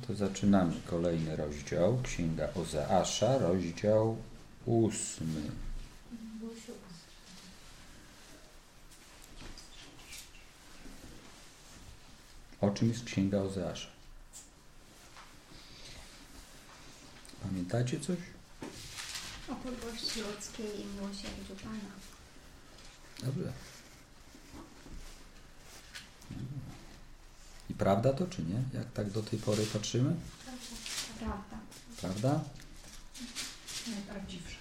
to zaczynamy kolejny rozdział. Księga Ozeasza, rozdział 8. O czym jest Księga Ozeasza? Pamiętacie coś? O podłości ludzkiej i miłosierdziu Pana. Dobrze. I prawda to, czy nie? Jak tak do tej pory patrzymy? Prawda. Prawda? Najprawdziwsza.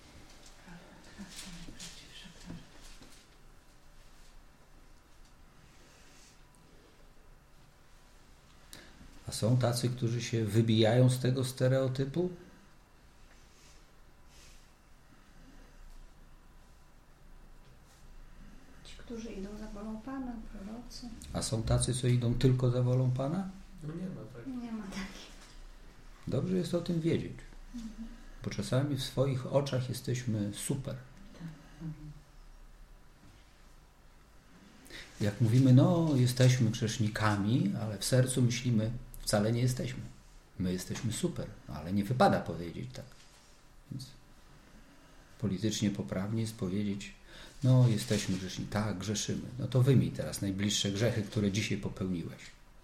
A są tacy, którzy się wybijają z tego stereotypu? Ci, którzy idą za wolą Pana, prorocy. A są tacy, co idą tylko za wolą Pana? No nie ma tak. Nie ma takich. Dobrze jest o tym wiedzieć. Bo czasami w swoich oczach jesteśmy super. Jak mówimy, no jesteśmy grzesznikami, ale w sercu myślimy, wcale nie jesteśmy. My jesteśmy super, ale nie wypada powiedzieć tak. Więc politycznie poprawnie jest powiedzieć, no jesteśmy grzeszni, tak, grzeszymy. No to wymień teraz najbliższe grzechy, które dzisiaj popełniłeś.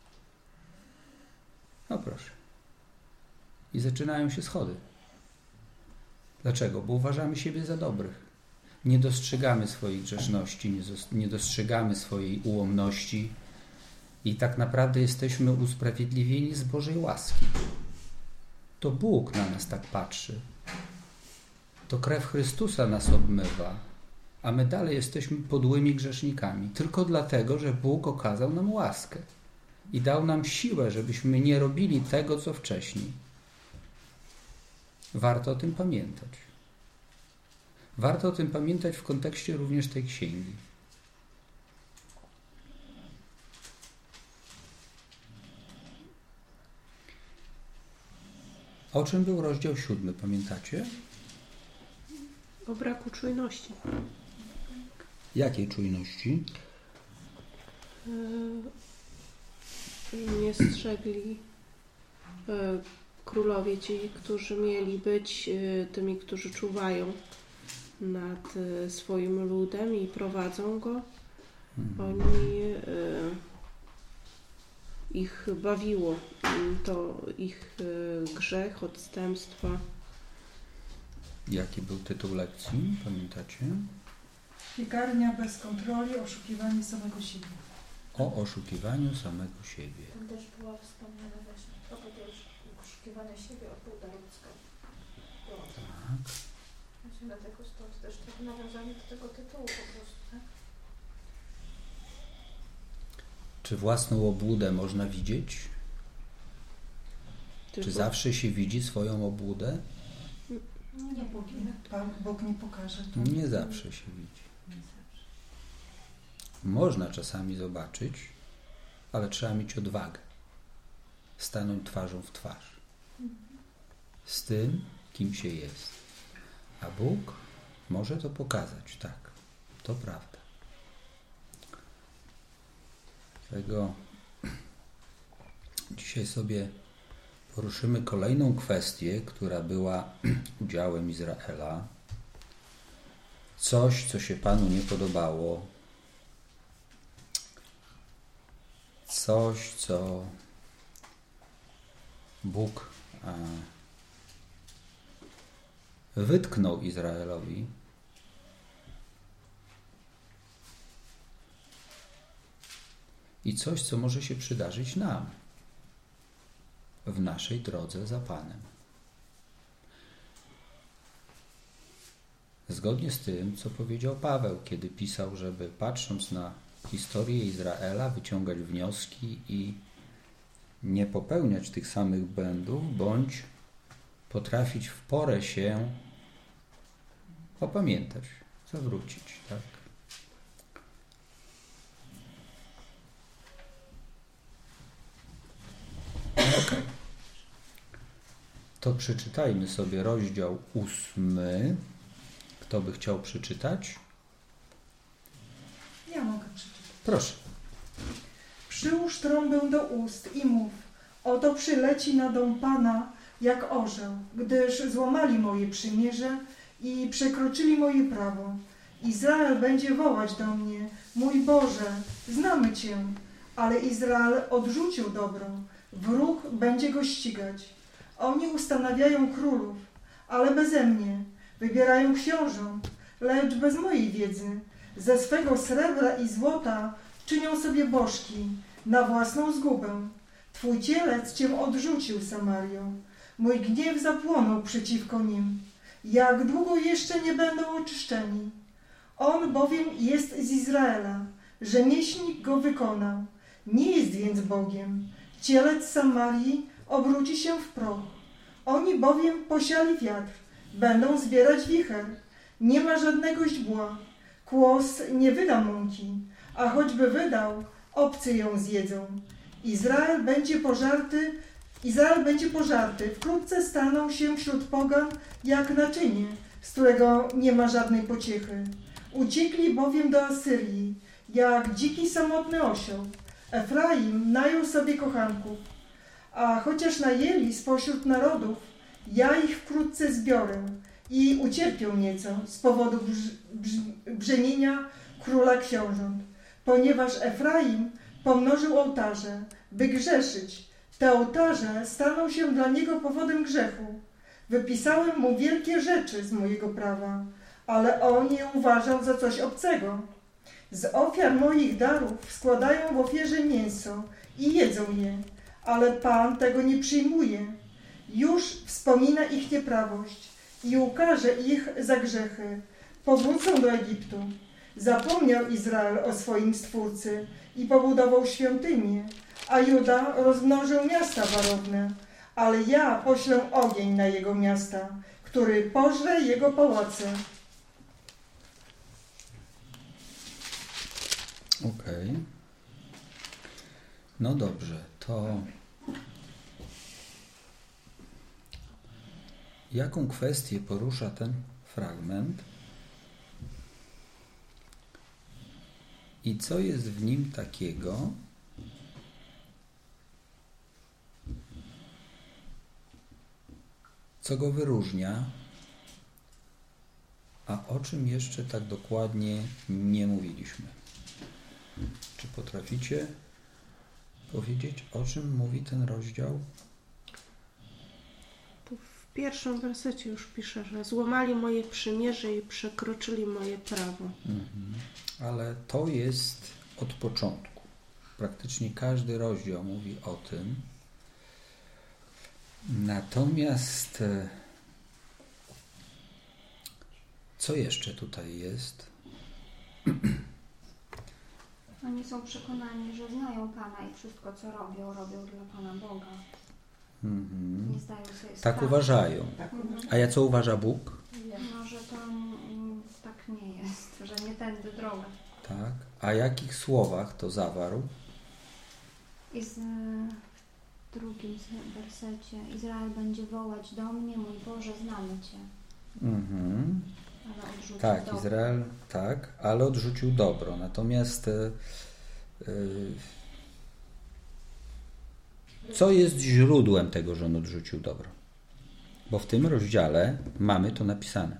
No proszę. I zaczynają się schody. Dlaczego? Bo uważamy siebie za dobrych. Nie dostrzegamy swoich grzeszności, nie dostrzegamy swojej ułomności i tak naprawdę jesteśmy usprawiedliwieni z Bożej łaski. To Bóg na nas tak patrzy. To krew Chrystusa nas obmywa, a my dalej jesteśmy podłymi grzesznikami. Tylko dlatego, że Bóg okazał nam łaskę i dał nam siłę, żebyśmy nie robili tego, co wcześniej. Warto o tym pamiętać. Warto o tym pamiętać w kontekście również tej księgi. O czym był rozdział 7, pamiętacie? O braku czujności. Jakiej czujności? Nie strzegli królowie ci, którzy mieli być tymi, którzy czuwają nad swoim ludem i prowadzą go. Oni ich bawiło to ich grzech, odstępstwa. Jaki był tytuł lekcji? Pamiętacie? Piekarnia bez kontroli, oszukiwanie samego siebie. O oszukiwaniu samego siebie. Tam też była wspomniana właśnie propos oszukiwania siebie od Boga ludzkiego. Tak. Właśnie dlatego stąd też takie nawiązanie do tego tytułu po prostu, tak? Czy własną obłudę można widzieć? Czy zawsze się widzi swoją obłudę? Nie, Bóg nie pokaże. To Nie zawsze się widzi. Można czasami zobaczyć, ale trzeba mieć odwagę. Stanąć twarzą w twarz z tym, kim się jest. A Bóg może to pokazać, tak. To prawda. Dlatego dzisiaj sobie poruszymy kolejną kwestię, która była udziałem Izraela. Coś, co się Panu nie podobało. Coś, co Bóg wytknął Izraelowi. I coś, co może się przydarzyć nam w naszej drodze za Panem. Zgodnie z tym, co powiedział Paweł, kiedy pisał, żeby patrząc na historię Izraela, wyciągać wnioski i nie popełniać tych samych błędów, bądź potrafić w porę się opamiętać, zawrócić, tak? Okay. To przeczytajmy sobie rozdział 8. Kto by chciał przeczytać? Ja mogę przeczytać. Proszę. Przyłóż trąbę do ust i mów: Oto przyleci na dom Pana jak orzeł, gdyż złamali moje przymierze i przekroczyli moje prawo. Izrael będzie wołać do mnie: mój Boże, znamy Cię. Ale Izrael odrzucił dobro. Wróg będzie go ścigać. Oni ustanawiają królów, ale beze mnie. Wybierają książąt, lecz bez mojej wiedzy. Ze swego srebra i złota czynią sobie bożki na własną zgubę. Twój cielec Cię odrzucił, Samario. Mój gniew zapłonął przeciwko nim. Jak długo jeszcze nie będą oczyszczeni? On bowiem jest z Izraela. Rzemieślnik go wykonał. Nie jest więc Bogiem. Cielec Samarii obróci się w proch. Oni bowiem posiali wiatr. Będą zbierać wicher. Nie ma żadnego źdźbła. Kłos nie wyda mąki, a choćby wydał, obcy ją zjedzą. Izrael będzie pożarty. Wkrótce staną się wśród pogan jak naczynie, z którego nie ma żadnej pociechy. Uciekli bowiem do Asyrii, jak dziki samotny osioł. Efraim najął sobie kochanków, a chociaż najęli spośród narodów, ja ich wkrótce zbiorę i ucierpią nieco z powodu brzemienia króla książąt. Ponieważ Efraim pomnożył ołtarze, by grzeszyć, te ołtarze staną się dla niego powodem grzechu. Wypisałem mu wielkie rzeczy z mojego prawa, ale on je uważał za coś obcego. Z ofiar moich darów składają w ofierze mięso i jedzą je, ale Pan tego nie przyjmuje. Już wspomina ich nieprawość i ukarze ich za grzechy. Powrócą do Egiptu. Zapomniał Izrael o swoim Stwórcy i pobudował świątynię, a Juda rozmnożył miasta warowne. Ale ja poślę ogień na jego miasta, który pożre jego pałace. Okej. No dobrze, to jaką kwestię porusza ten fragment i co jest w nim takiego, co go wyróżnia, a o czym jeszcze tak dokładnie nie mówiliśmy? Czy potraficie powiedzieć, o czym mówi ten rozdział? Tu w pierwszym wersecie już pisze, że złamali moje przymierze i przekroczyli moje prawo. Ale to jest od początku. Praktycznie każdy rozdział mówi o tym. Natomiast co jeszcze tutaj jest? Oni są przekonani, że znają Pana i wszystko, co robią dla Pana Boga. Nie zdają sobie sprawy. Tak uważają. A ja co uważa Bóg? No, że to tak nie jest, że nie tędy droga. Tak. A jakich słowach to zawarł? I w drugim wersecie: Izrael będzie wołać do mnie, mój Boże, znamy Cię. Ale odrzucił Tak, dobro. Izrael, tak, ale odrzucił dobro. Natomiast co jest źródłem tego, że on odrzucił dobro? Bo w tym rozdziale mamy to napisane.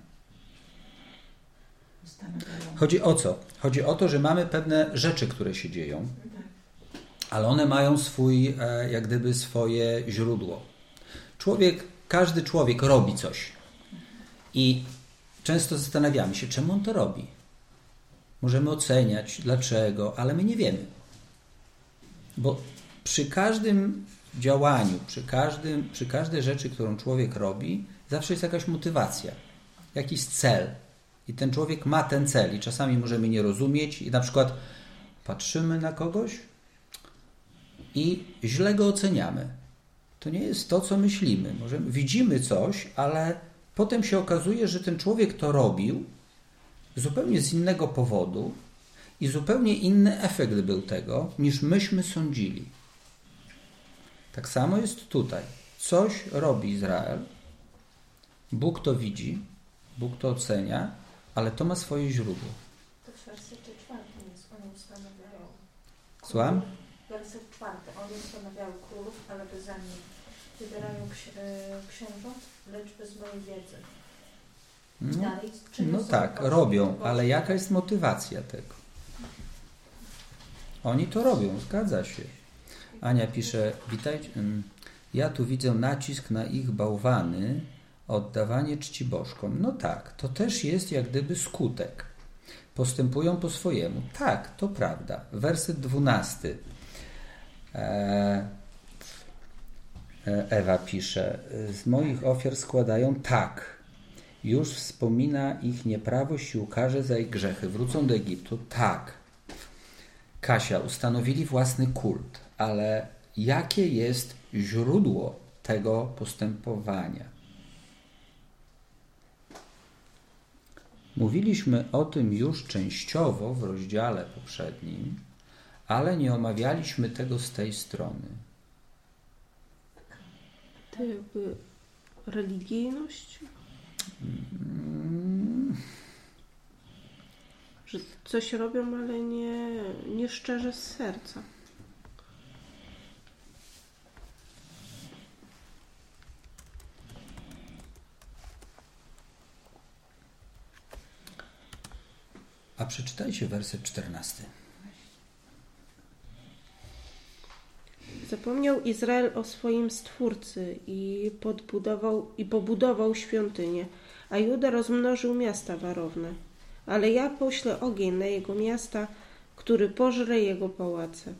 Chodzi o co? Chodzi o to, że mamy pewne rzeczy, które się dzieją, ale one mają jak gdyby swoje źródło. Każdy człowiek robi coś i często zastanawiamy się, czemu on to robi. Możemy oceniać, dlaczego, ale my nie wiemy. Bo przy każdym działaniu, przy każdej rzeczy, którą człowiek robi, zawsze jest jakaś motywacja, jakiś cel. I ten człowiek ma ten cel i czasami możemy nie rozumieć i na przykład patrzymy na kogoś i źle go oceniamy. To nie jest to, co myślimy. Widzimy coś, ale potem się okazuje, że ten człowiek to robił zupełnie z innego powodu i zupełnie inny efekt był tego, niż myśmy sądzili. Tak samo jest tutaj. Coś robi Izrael, Bóg to widzi, Bóg to ocenia, ale to ma swoje źródło. To w wersecie 4 jest, oni ustanawiają. Słucham? Werset 4. Oni ustanawiały królów, ale bezemnie. Wybierają księżąt, lecz bez mojej wiedzy. Dalej, no tak, robią, ale jaka jest motywacja tego? Oni to robią, zgadza się. Ania pisze, witajcie, ja tu widzę nacisk na ich bałwany, oddawanie czci bożkom. No tak, to też jest jak gdyby skutek. Postępują po swojemu. Tak, to prawda. Werset 12. Ewa pisze, z moich ofiar składają tak. Już wspomina ich nieprawość i ukarze za ich grzechy. Wrócą do Egiptu. Tak. Kasia, ustanowili własny kult, ale jakie jest źródło tego postępowania? Mówiliśmy o tym już częściowo w rozdziale poprzednim, ale nie omawialiśmy tego z tej strony. To jakby religijność? Że coś robią, ale nie szczerze z serca. A przeczytajcie werset 14. Zapomniał Izrael o swoim Stwórcy i pobudował świątynię, a Juda rozmnożył miasta warowne. Ale ja poślę ogień na jego miasta, który pożre jego pałace.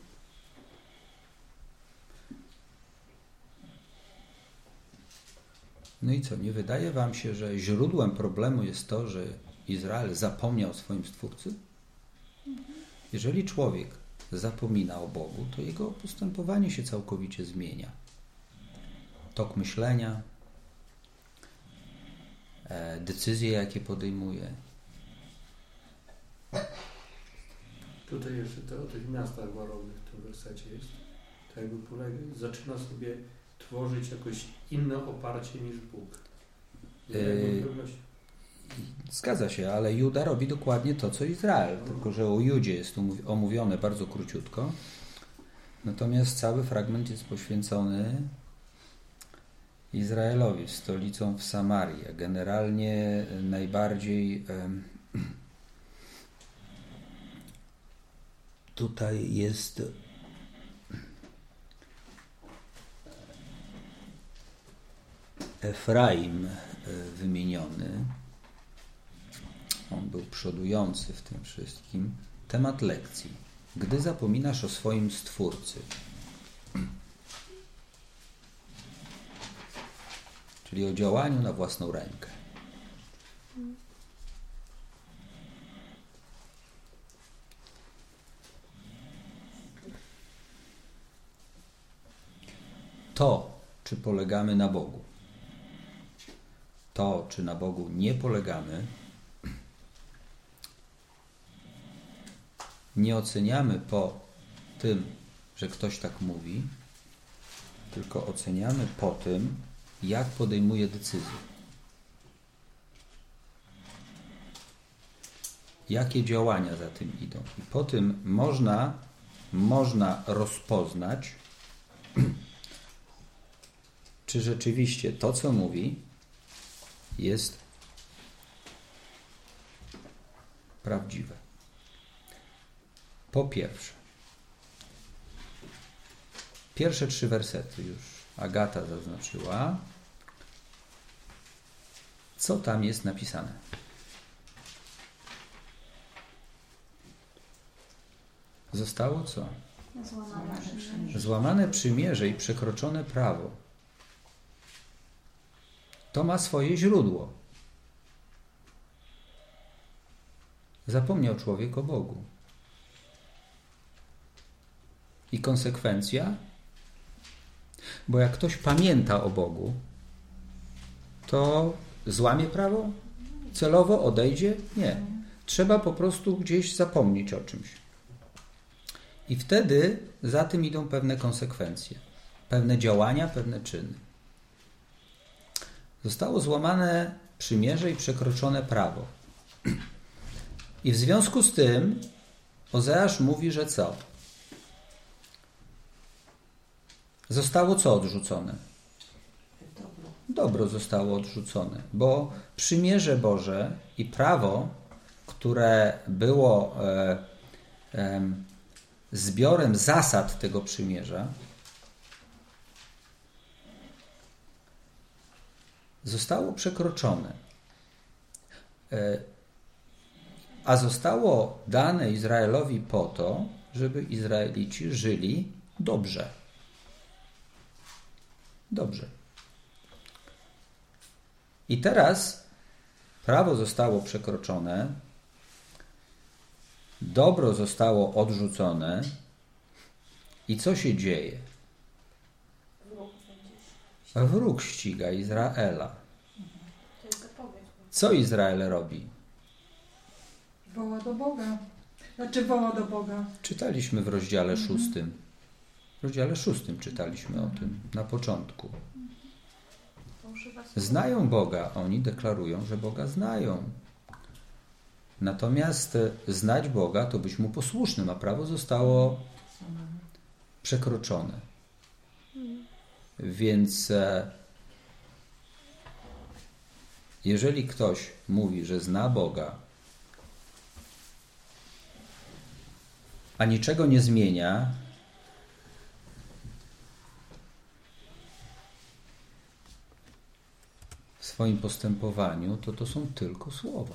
No i co, nie wydaje wam się, że źródłem problemu jest to, że Izrael zapomniał o swoim Stwórcy? Jeżeli człowiek zapomina o Bogu, to jego postępowanie się całkowicie zmienia. Tok myślenia, decyzje, jakie podejmuje. Tutaj jeszcze to o tych miastach warownych w tym wersecie jest. Tak jakby zaczyna sobie tworzyć jakoś inne oparcie niż Bóg. Zgadza się, ale Juda robi dokładnie to, co Izrael, tylko że o Judzie jest omówione bardzo króciutko. Natomiast cały fragment jest poświęcony Izraelowi, stolicą w Samarii. Generalnie najbardziej tutaj jest Efraim wymieniony. On był przodujący w tym wszystkim. Temat lekcji. Gdy zapominasz o swoim Stwórcy. Czyli o działaniu na własną rękę. To, czy polegamy na Bogu. To, czy na Bogu nie polegamy, nie oceniamy po tym, że ktoś tak mówi, tylko oceniamy po tym, jak podejmuje decyzje. Jakie działania za tym idą. I po tym można rozpoznać, czy rzeczywiście to, co mówi, jest prawdziwe. Po pierwsze, pierwsze 3 wersety już Agata zaznaczyła. Co tam jest napisane? Zostało co? Złamane przymierze i przekroczone prawo. To ma swoje źródło. Zapomniał człowiek o Bogu. I konsekwencja? Bo jak ktoś pamięta o Bogu, to złamie prawo? Celowo odejdzie? Nie. Trzeba po prostu gdzieś zapomnieć o czymś. I wtedy za tym idą pewne konsekwencje. Pewne działania, pewne czyny. Zostało złamane przymierze i przekroczone prawo. I w związku z tym Ozeasz mówi, że co? zostało co odrzucone? Dobro zostało odrzucone, bo przymierze Boże i prawo, które było zbiorem zasad tego przymierza, zostało przekroczone. A zostało dane Izraelowi po to, żeby Izraelici żyli dobrze. Dobrze. I teraz prawo zostało przekroczone, dobro zostało odrzucone i co się dzieje? Wróg ściga Izraela. Co Izrael robi? Woła do Boga. Woła do Boga. Czytaliśmy w rozdziale 6. W rozdziale 6 czytaliśmy o tym na początku. Znają Boga. Oni deklarują, że Boga znają. Natomiast znać Boga to być Mu posłusznym, a prawo zostało przekroczone. Więc jeżeli ktoś mówi, że zna Boga, a niczego nie zmienia, w swoim postępowaniu, to są tylko słowa.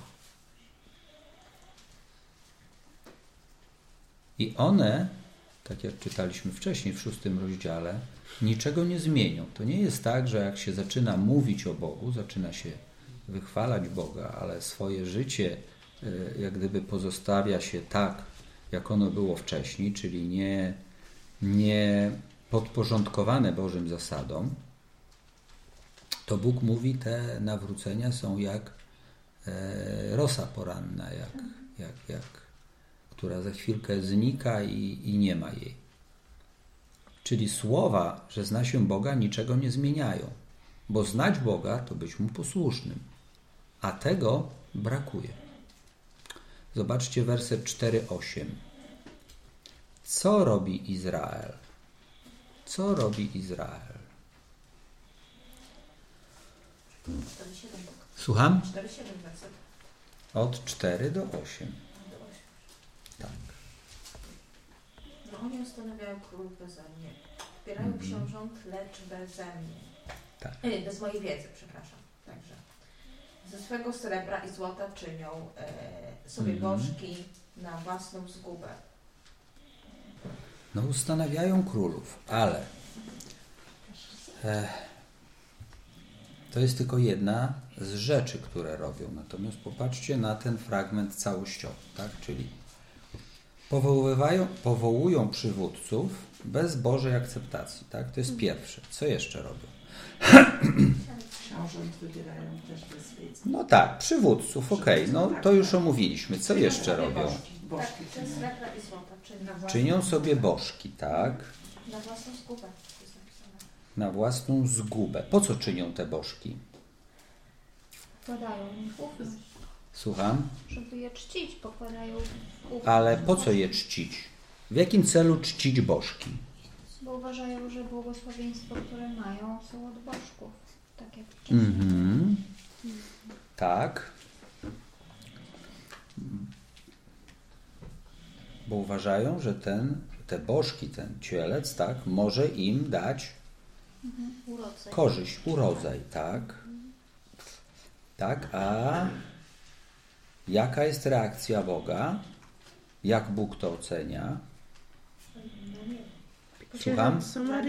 I one, tak jak czytaliśmy wcześniej w 6 rozdziale, niczego nie zmienią. To nie jest tak, że jak się zaczyna mówić o Bogu, zaczyna się wychwalać Boga, ale swoje życie jak gdyby pozostawia się tak, jak ono było wcześniej, czyli nie podporządkowane Bożym zasadom, to Bóg mówi, te nawrócenia są jak rosa poranna, która za chwilkę znika i nie ma jej. Czyli słowa, że zna się Boga, niczego nie zmieniają, bo znać Boga to być Mu posłusznym, a tego brakuje. Zobaczcie werset 4:8. Co robi Izrael? Co robi Izrael? Słucham? 4-7 werset. Od 4 do 8. Tak. No oni ustanawiają królów beze mnie. Wspierają książąt, lecz beze mnie. Tak. Bez mojej wiedzy, przepraszam. Także ze swego srebra i złota czynią sobie bożki na własną zgubę. No ustanawiają królów, ale to jest tylko jedna z rzeczy, które robią. Natomiast popatrzcie na ten fragment całościowy, tak? Czyli powołują przywódców bez Bożej akceptacji, tak? To jest pierwsze. Co jeszcze robią? Książąt wybierają też bez wiedzy. No tak, przywódców, okej. No to już omówiliśmy. Co jeszcze robią? Bożki Tak, ze srebra i złota czynią sobie bożki, tak? na własną zgubę. Na własną zgubę. Po co czynią te bożki? Pokładają w ufność. Słucham? Żeby je czcić, pokładają w ufność. Ale po co je czcić? W jakim celu czcić bożki? Bo uważają, że błogosławieństwo, które mają, są od bożków. Tak jak wcześniej. Tak. Bo uważają, że te bożki, ten cielec, tak, może im dać korzyść, urodzaj, tak. Tak, a jaka jest reakcja Boga? Jak Bóg to ocenia? Słucham?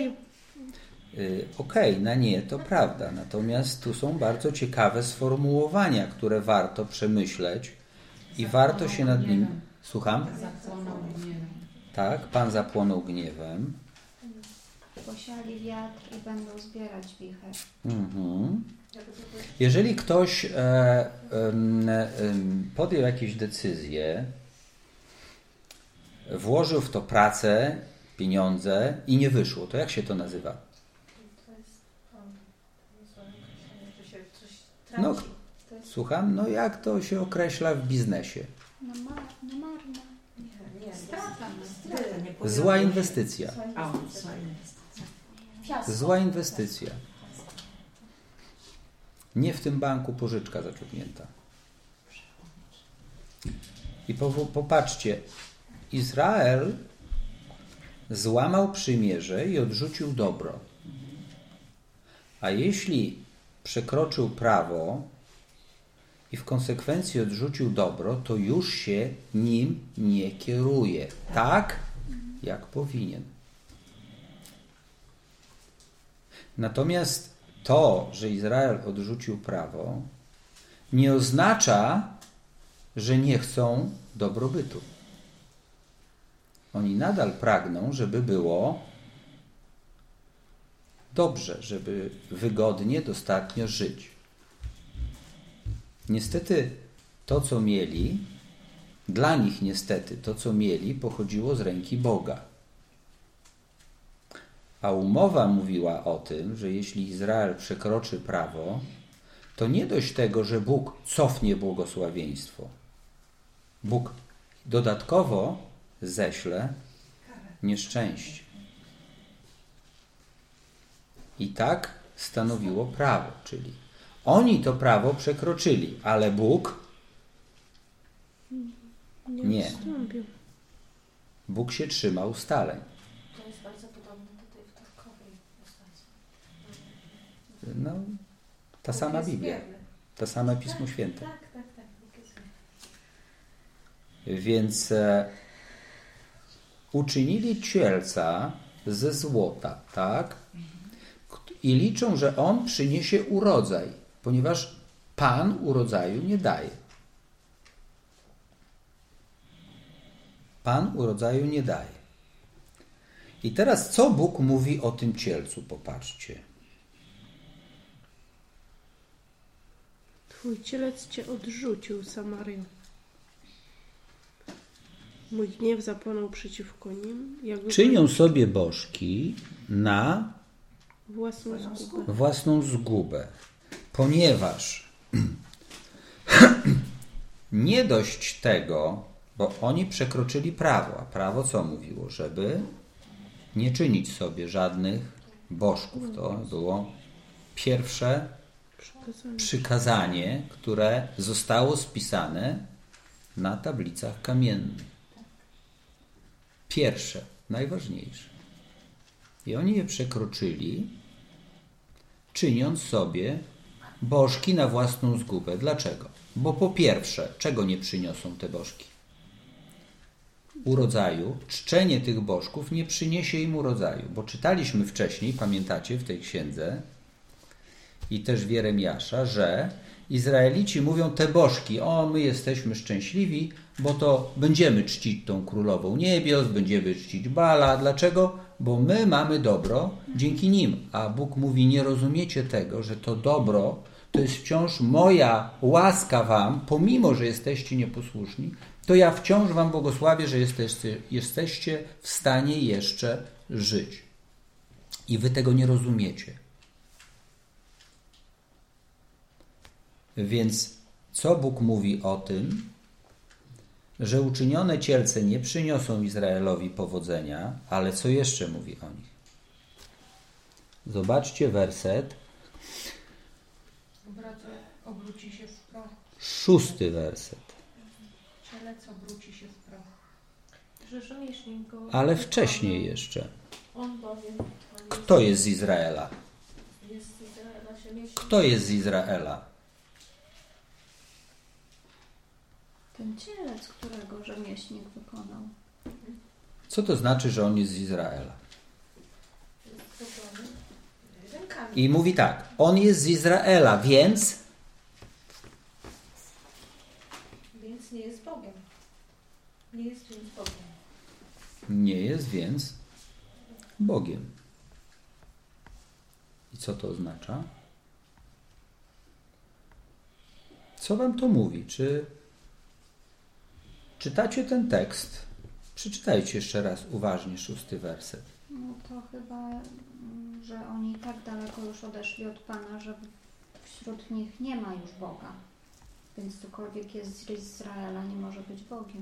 Okej, na nie, to prawda. Natomiast tu są bardzo ciekawe sformułowania, które warto przemyśleć i warto się nad nim... Słucham? Zapłonął gniewem. Tak, Pan zapłonął gniewem. Posiali wiatr i będą zbierać wicher. Jeżeli ktoś podjął jakieś decyzje, włożył w to pracę, pieniądze i nie wyszło, to jak się to nazywa? To jest że się coś No, traci. słucham? No jak to się określa w biznesie? Na marne. Nie, Strata. Zła inwestycja. A, zła inwestycja. Fiasko. Zła inwestycja. Nie w tym banku pożyczka zaciągnięta. I popatrzcie, Izrael złamał przymierze i odrzucił dobro. A jeśli przekroczył prawo i w konsekwencji odrzucił dobro, to już się nim nie kieruje. Tak, jak powinien. Natomiast to, że Izrael odrzucił prawo, nie oznacza, że nie chcą dobrobytu. Oni nadal pragną, żeby było dobrze, żeby wygodnie, dostatnio żyć. Niestety to, co mieli, dla nich niestety to, co mieli, pochodziło z ręki Boga. A umowa mówiła o tym, że jeśli Izrael przekroczy prawo, to nie dość tego, że Bóg cofnie błogosławieństwo. Bóg dodatkowo ześle nieszczęście. I tak stanowiło prawo, czyli oni to prawo przekroczyli, ale Bóg nie. Bóg się trzymał ustaleń. To jest bardzo podobne do tej wtorkowej postaci. No, ta sama Biblia, to same Pismo Święte. Tak. Więc uczynili cielca ze złota, tak? I liczą, że on przyniesie urodzaj, ponieważ Pan urodzaju nie daje. Pan urodzaju nie daje. I teraz co Bóg mówi o tym cielcu? Popatrzcie. Twój cielec cię odrzucił, Samario. Mój gniew zapłonął przeciwko nim. Czynią sobie bożki na własną zgubę. Ponieważ nie dość tego, bo oni przekroczyli prawo, a prawo co mówiło? Żeby nie czynić sobie żadnych bożków. To było pierwsze przykazanie, które zostało spisane na tablicach kamiennych. Pierwsze, najważniejsze. I oni je przekroczyli, czyniąc sobie bożki na własną zgubę. Dlaczego? Bo po pierwsze, czego nie przyniosą te bożki? Urodzaju. Czczenie tych bożków nie przyniesie im urodzaju, bo czytaliśmy wcześniej, pamiętacie w tej księdze i też w Jeremiasza, że Izraelici mówią te bożki, my jesteśmy szczęśliwi, bo to będziemy czcić tą królową niebios, będziemy czcić Bala. Dlaczego? Bo my mamy dobro dzięki nim. A Bóg mówi, nie rozumiecie tego, że to dobro to jest wciąż moja łaska wam, pomimo, że jesteście nieposłuszni, to ja wciąż wam błogosławię, że jesteście w stanie jeszcze żyć. I wy tego nie rozumiecie. Więc co Bóg mówi o tym, że uczynione cielce nie przyniosą Izraelowi powodzenia, ale co jeszcze mówi o nich? Zobaczcie werset. Obróci się w proch. 6 werset. Cielec obróci się w proch. Że rzemieślnik go... Ale wcześniej jeszcze. On bowiem... Kto jest z Izraela? Jest z Izraela rzemieślnik. Kto jest z Izraela? Ten cielec, którego rzemieślnik wykonał. Co to znaczy, że on jest z Izraela? I mówi tak, on jest z Izraela, więc nie jest Bogiem. Nie jest więc Bogiem. Nie jest więc Bogiem. I co to oznacza? Co wam to mówi? Czy czytacie ten tekst? Przeczytajcie jeszcze raz uważnie 6 werset. No to chyba, że oni tak daleko już odeszli od Pana, że wśród nich nie ma już Boga. Więc ktokolwiek jest z Izraela, nie może być Bogiem.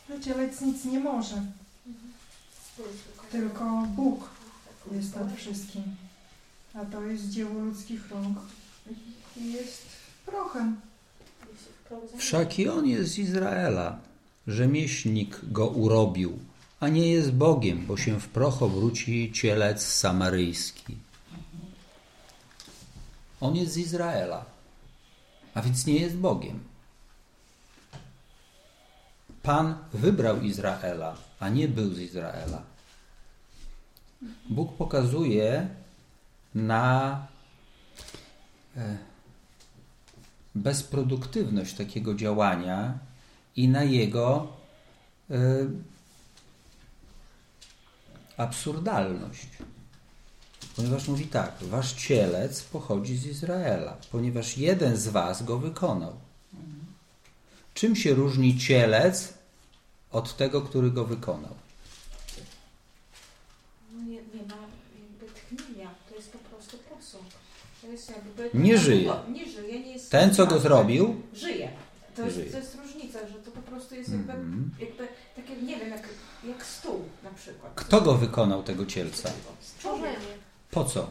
No cielec nic nie może, tylko Bóg jest nad wszystkim. A to jest dzieło ludzkich rąk i jest prochem. Wszak i on jest z Izraela. Rzemieślnik go urobił, a nie jest Bogiem, bo się w proch obróci cielec samaryjski. On jest z Izraela, a więc nie jest Bogiem. Pan wybrał Izraela, a nie był z Izraela. Bóg pokazuje na bezproduktywność takiego działania i na jego absurdalność. Ponieważ mówi tak, wasz cielec pochodzi z Izraela, ponieważ jeden z was go wykonał. Czym się różni cielec od tego, który go wykonał? Nie ma jakby tchnienia, to jest po prostu posąg. To jest jakby... Nie żyje. Nie żyje, nie jest... Ten, co go zrobił, żyje. To jest różnica, że to po prostu jest jakby takie, nie wiem, jak stół na przykład. Kto go wykonał, tego cielca? Stworzenie. Po co?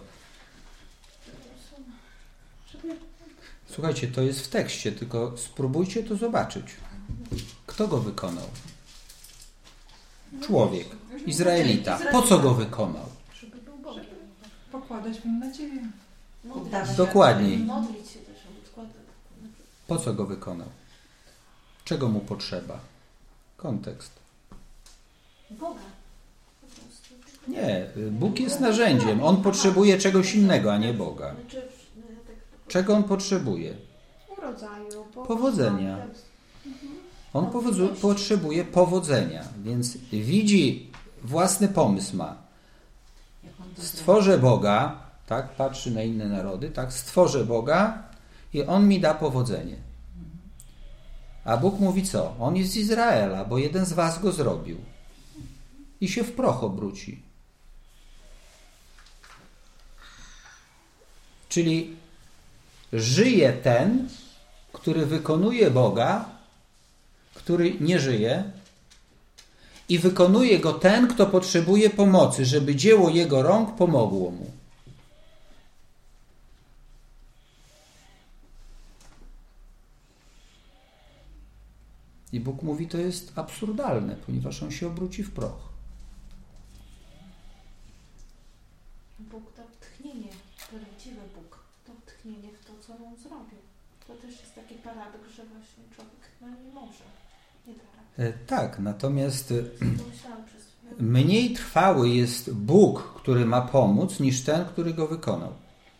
Słuchajcie, to jest w tekście, tylko spróbujcie to zobaczyć. Kto go wykonał? Człowiek, Izraelita. Po co go wykonał? Żeby był Bogiem. Pokładać mu nadzieję. Dokładniej. Modlić się też, odkładać. Po co go wykonał? Czego mu potrzeba? Kontekst. Boga. Po prostu. Nie, Bóg jest narzędziem. On potrzebuje czegoś innego, a nie Boga. Czego on potrzebuje? Urodzaju, Powodzenia. On potrzebuje powodzenia, więc widzi, własny pomysł ma. Stworzę Boga, tak, patrzy na inne narody, tak, stworzę Boga i on mi da powodzenie. A Bóg mówi co? On jest z Izraela, bo jeden z was go zrobił. I się w proch obróci. Czyli żyje ten, który wykonuje Boga, który nie żyje, i wykonuje go ten, kto potrzebuje pomocy, żeby dzieło jego rąk pomogło mu. I Bóg mówi, to jest absurdalne, ponieważ on się obróci w proch. Bóg dał tchnienie, prawdziwy Bóg dał tchnienie w to, co on zrobił. To też jest taki paradoks, że właśnie człowiek nie może, nie da rady. Tak, natomiast mniej trwały jest Bóg, który ma pomóc, niż ten, który go wykonał.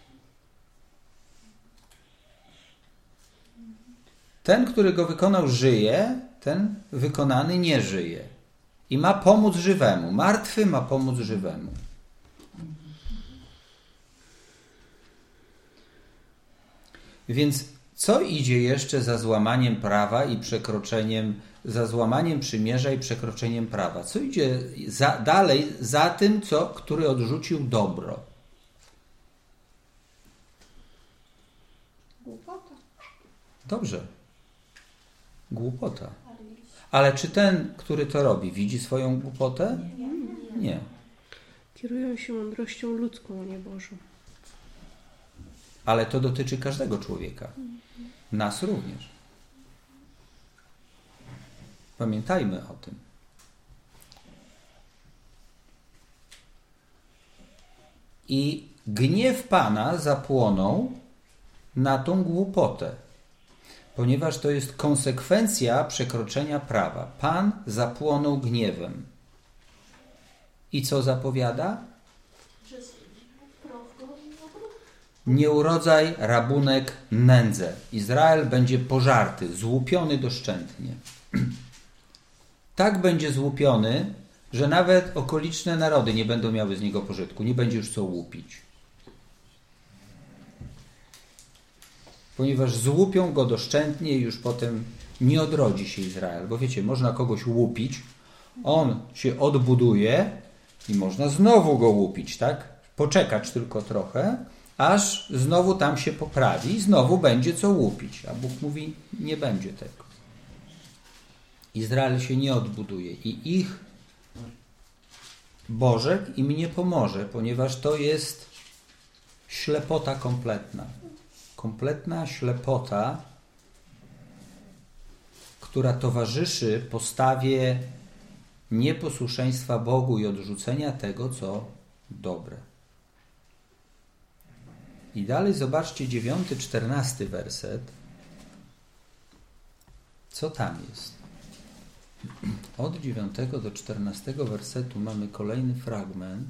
Ten, który go wykonał, żyje, ten wykonany nie żyje. I ma pomóc żywemu. Martwy ma pomóc żywemu. Więc co idzie jeszcze za złamaniem prawa i przekroczeniem, za złamaniem przymierza i przekroczeniem prawa? Co idzie dalej za tym, który odrzucił dobro? Głupota. Dobrze. Głupota. Ale czy ten, który to robi, widzi swoją głupotę? Nie. Kierują się mądrością ludzką, a nie Bożą. Ale to dotyczy każdego człowieka. Nas również. Pamiętajmy o tym. I gniew Pana zapłonął na tą głupotę, ponieważ to jest konsekwencja przekroczenia prawa. Pan zapłonął gniewem. I co zapowiada? Nieurodzaj, rabunek, nędzę. Izrael będzie pożarty, złupiony doszczętnie. Tak będzie złupiony, że nawet okoliczne narody nie będą miały z niego pożytku. Nie będzie już co łupić. Ponieważ złupią go doszczętnie i już potem nie odrodzi się Izrael. Bo wiecie, można kogoś łupić, on się odbuduje i można znowu go łupić, tak? Poczekać tylko trochę, aż znowu tam się poprawi i znowu będzie co łupić. A Bóg mówi, nie będzie tego. Izrael się nie odbuduje i ich Bożek im nie pomoże, ponieważ to jest ślepota kompletna. Kompletna ślepota, która towarzyszy postawie nieposłuszeństwa Bogu i odrzucenia tego, co dobre. I dalej zobaczcie 9, 14 werset. Co tam jest? Od 9 do 14 wersetu mamy kolejny fragment.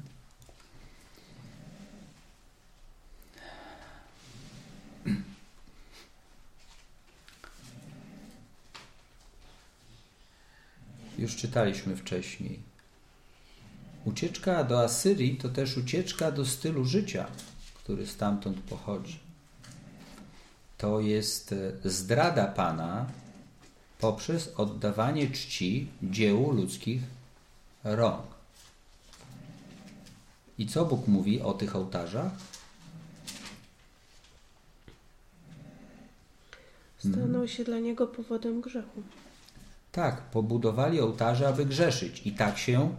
Już czytaliśmy wcześniej. Ucieczka do Asyrii to też ucieczka do stylu życia, który stamtąd pochodzi. To jest zdrada Pana poprzez oddawanie czci dziełu ludzkich rąk. I co Bóg mówi o tych ołtarzach? Stanął się dla niego powodem grzechu. Tak, pobudowali ołtarze, aby grzeszyć. I tak się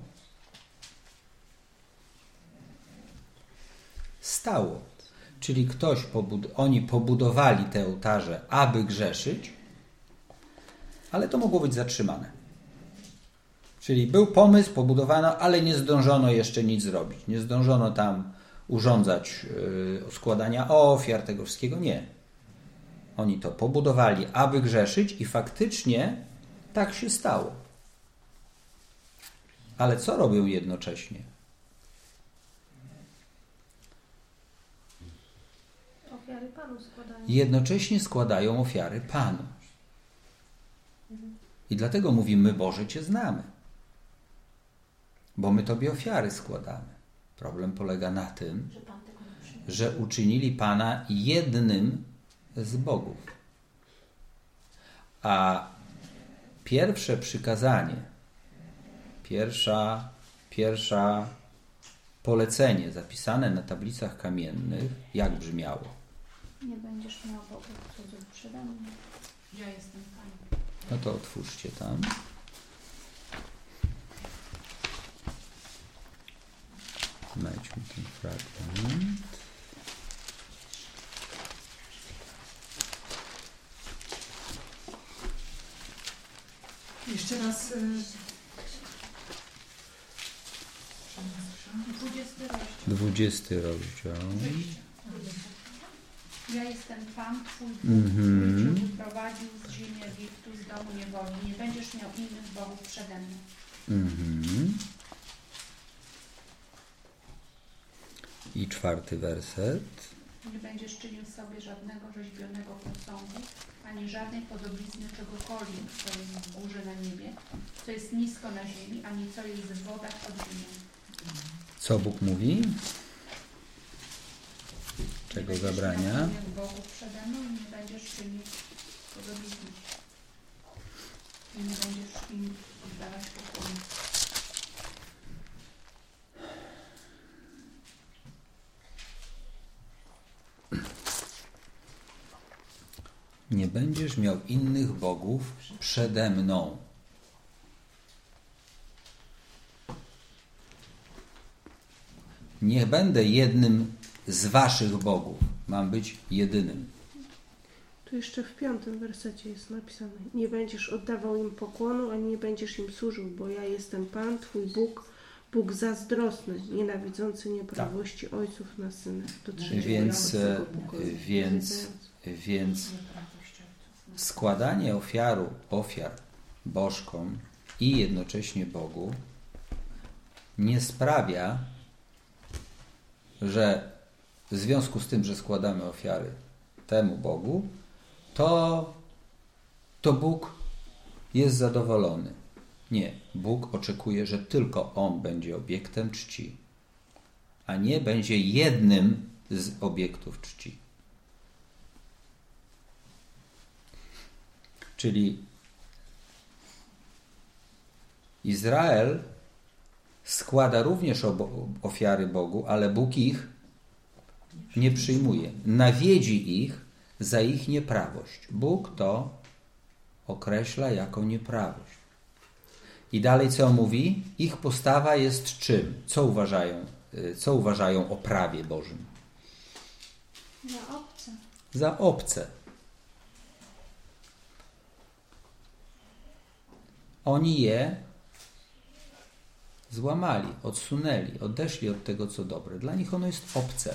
stało. Czyli oni pobudowali te ołtarze, aby grzeszyć, ale to mogło być zatrzymane. Czyli był pomysł, pobudowano, ale nie zdążono jeszcze nic zrobić. Nie zdążono tam urządzać składania ofiar, tego wszystkiego. Nie. Oni to pobudowali, aby grzeszyć i faktycznie tak się stało. Ale co robią jednocześnie? Ofiary Panu składają. Jednocześnie składają ofiary Panu. I dlatego mówimy, Boże, Cię znamy. Bo my Tobie ofiary składamy. Problem polega na tym, że uczynili Pana jednym z bogów. A pierwsze przykazanie, pierwsza polecenie zapisane na tablicach kamiennych, jak brzmiało? Nie będziesz miał bogów cudzych przede mną. Ja jestem Panem. No to otwórzcie tam. Znajdźmy ten fragment. Jeszcze raz 20 rozdział. Ja jestem Pan, Twój Bóg, który Cię wyprowadził z ziemi Egiptu, z domu niewoli. Nie będziesz miał innych bogów przede mną. I 4 werset. Nie będziesz czynił sobie żadnego rzeźbionego posągu, ani żadnej podobizny czegokolwiek, co jest w górze na niebie, co jest nisko na ziemi, ani co jest w wodach pod ziemią. Co Bóg mówi? Czego zabrania? Nie będziesz miał bogów przede mną i nie będziesz czynił podobizny. I nie będziesz im oddawać pokłonu. Nie będziesz miał innych bogów przede mną. Nie będę jednym z waszych bogów. Mam być jedynym. Tu jeszcze w 5 wersecie jest napisane: nie będziesz oddawał im pokłonu, ani nie będziesz im służył, bo ja jestem Pan, Twój Bóg, Bóg zazdrosny, nienawidzący nieprawości ojców na synach. To Więc składanie ofiar bożkom i jednocześnie Bogu nie sprawia, że w związku z tym, że składamy ofiary temu Bogu, to Bóg jest zadowolony. Nie, Bóg oczekuje, że tylko On będzie obiektem czci, a nie będzie jednym z obiektów czci. Czyli Izrael składa również ofiary Bogu, ale Bóg ich nie przyjmuje. Nawiedzi ich za ich nieprawość. Bóg to określa jako nieprawość. I dalej co mówi? Ich postawa jest czym? Co uważają o prawie Bożym? Za obce. Za obce. Oni je złamali, odsunęli, odeszli od tego, co dobre. Dla nich ono jest obce.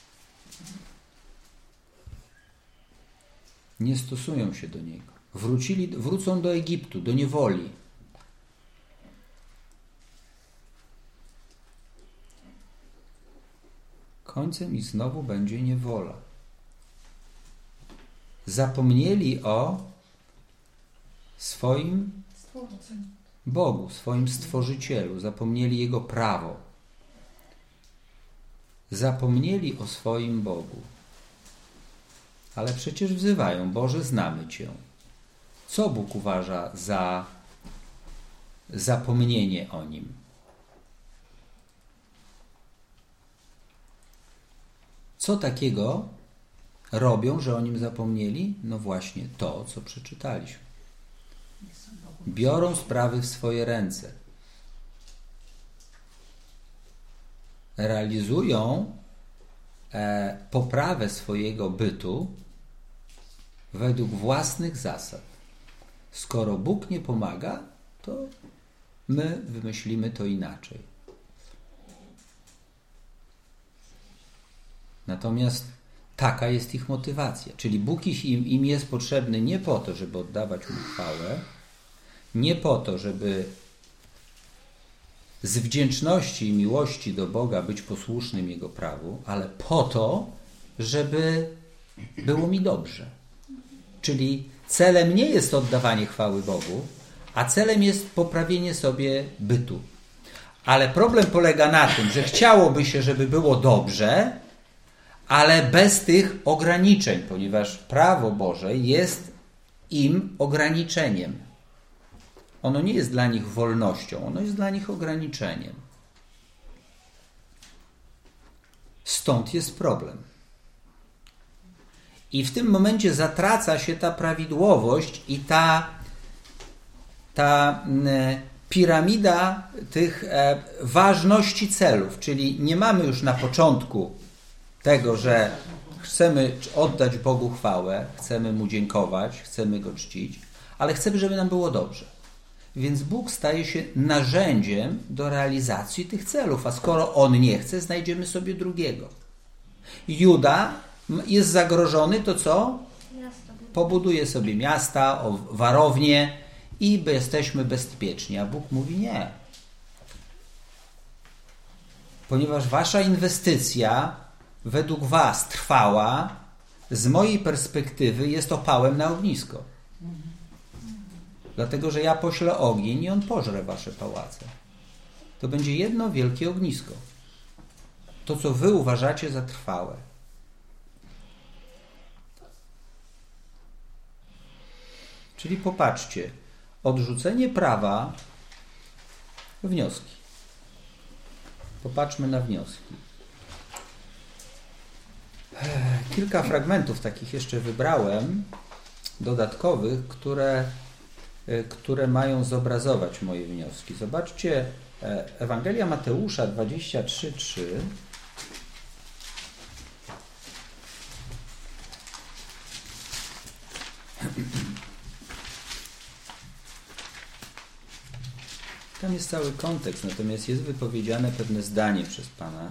Nie stosują się do niego. Wrócą do Egiptu, do niewoli. Końcem ich znowu będzie niewola. Zapomnieli o swoim Bogu, swoim Stworzycielu. Zapomnieli Jego prawo. Zapomnieli o swoim Bogu. Ale przecież wzywają: Boże, znamy Cię. Co Bóg uważa za zapomnienie o Nim? Co takiego robią, że o Nim zapomnieli? No właśnie to, co przeczytaliśmy. Biorą sprawy w swoje ręce. Realizują poprawę swojego bytu według własnych zasad. Skoro Bóg nie pomaga, to my wymyślimy to inaczej. Natomiast taka jest ich motywacja. Czyli Bóg im jest potrzebny nie po to, żeby oddawać Mu chwałę, nie po to, żeby z wdzięczności i miłości do Boga być posłusznym Jego prawu, ale po to, żeby było mi dobrze. Czyli celem nie jest oddawanie chwały Bogu, a celem jest poprawienie sobie bytu. Ale problem polega na tym, że chciałoby się, żeby było dobrze, ale bez tych ograniczeń, ponieważ prawo Boże jest im ograniczeniem. Ono nie jest dla nich wolnością, ono jest dla nich ograniczeniem. Stąd jest problem. I w tym momencie zatraca się ta prawidłowość i ta piramida tych ważności celów. Czyli nie mamy już na początku tego, że chcemy oddać Bogu chwałę, chcemy Mu dziękować, chcemy Go czcić, ale chcemy, żeby nam było dobrze. Więc Bóg staje się narzędziem do realizacji tych celów, a skoro On nie chce, znajdziemy sobie drugiego. Juda jest zagrożony, to co? Pobuduje sobie miasta, warownie i jesteśmy bezpieczni. A Bóg mówi nie. Ponieważ wasza inwestycja według was trwała, z mojej perspektywy jest opałem na ognisko. Dlatego, że ja poślę ogień i on pożre wasze pałace. To będzie jedno wielkie ognisko. To, co wy uważacie za trwałe. Czyli popatrzcie, odrzucenie prawa, wnioski. Popatrzmy na wnioski. Kilka fragmentów takich jeszcze wybrałem, dodatkowych, które mają zobrazować moje wnioski. Zobaczcie, Ewangelia Mateusza 23:3. Tam jest cały kontekst, natomiast jest wypowiedziane pewne zdanie przez Pana.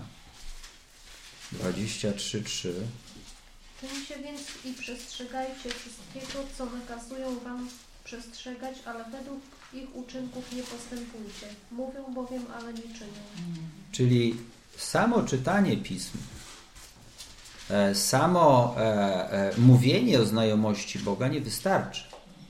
23:3. Tym się więc i przestrzegajcie wszystkiego, co nakazują wam przestrzegać, ale według ich uczynków nie postępujcie. Mówią bowiem, ale nie czynią. Czyli samo czytanie pism, samo mówienie o znajomości Boga nie wystarczy.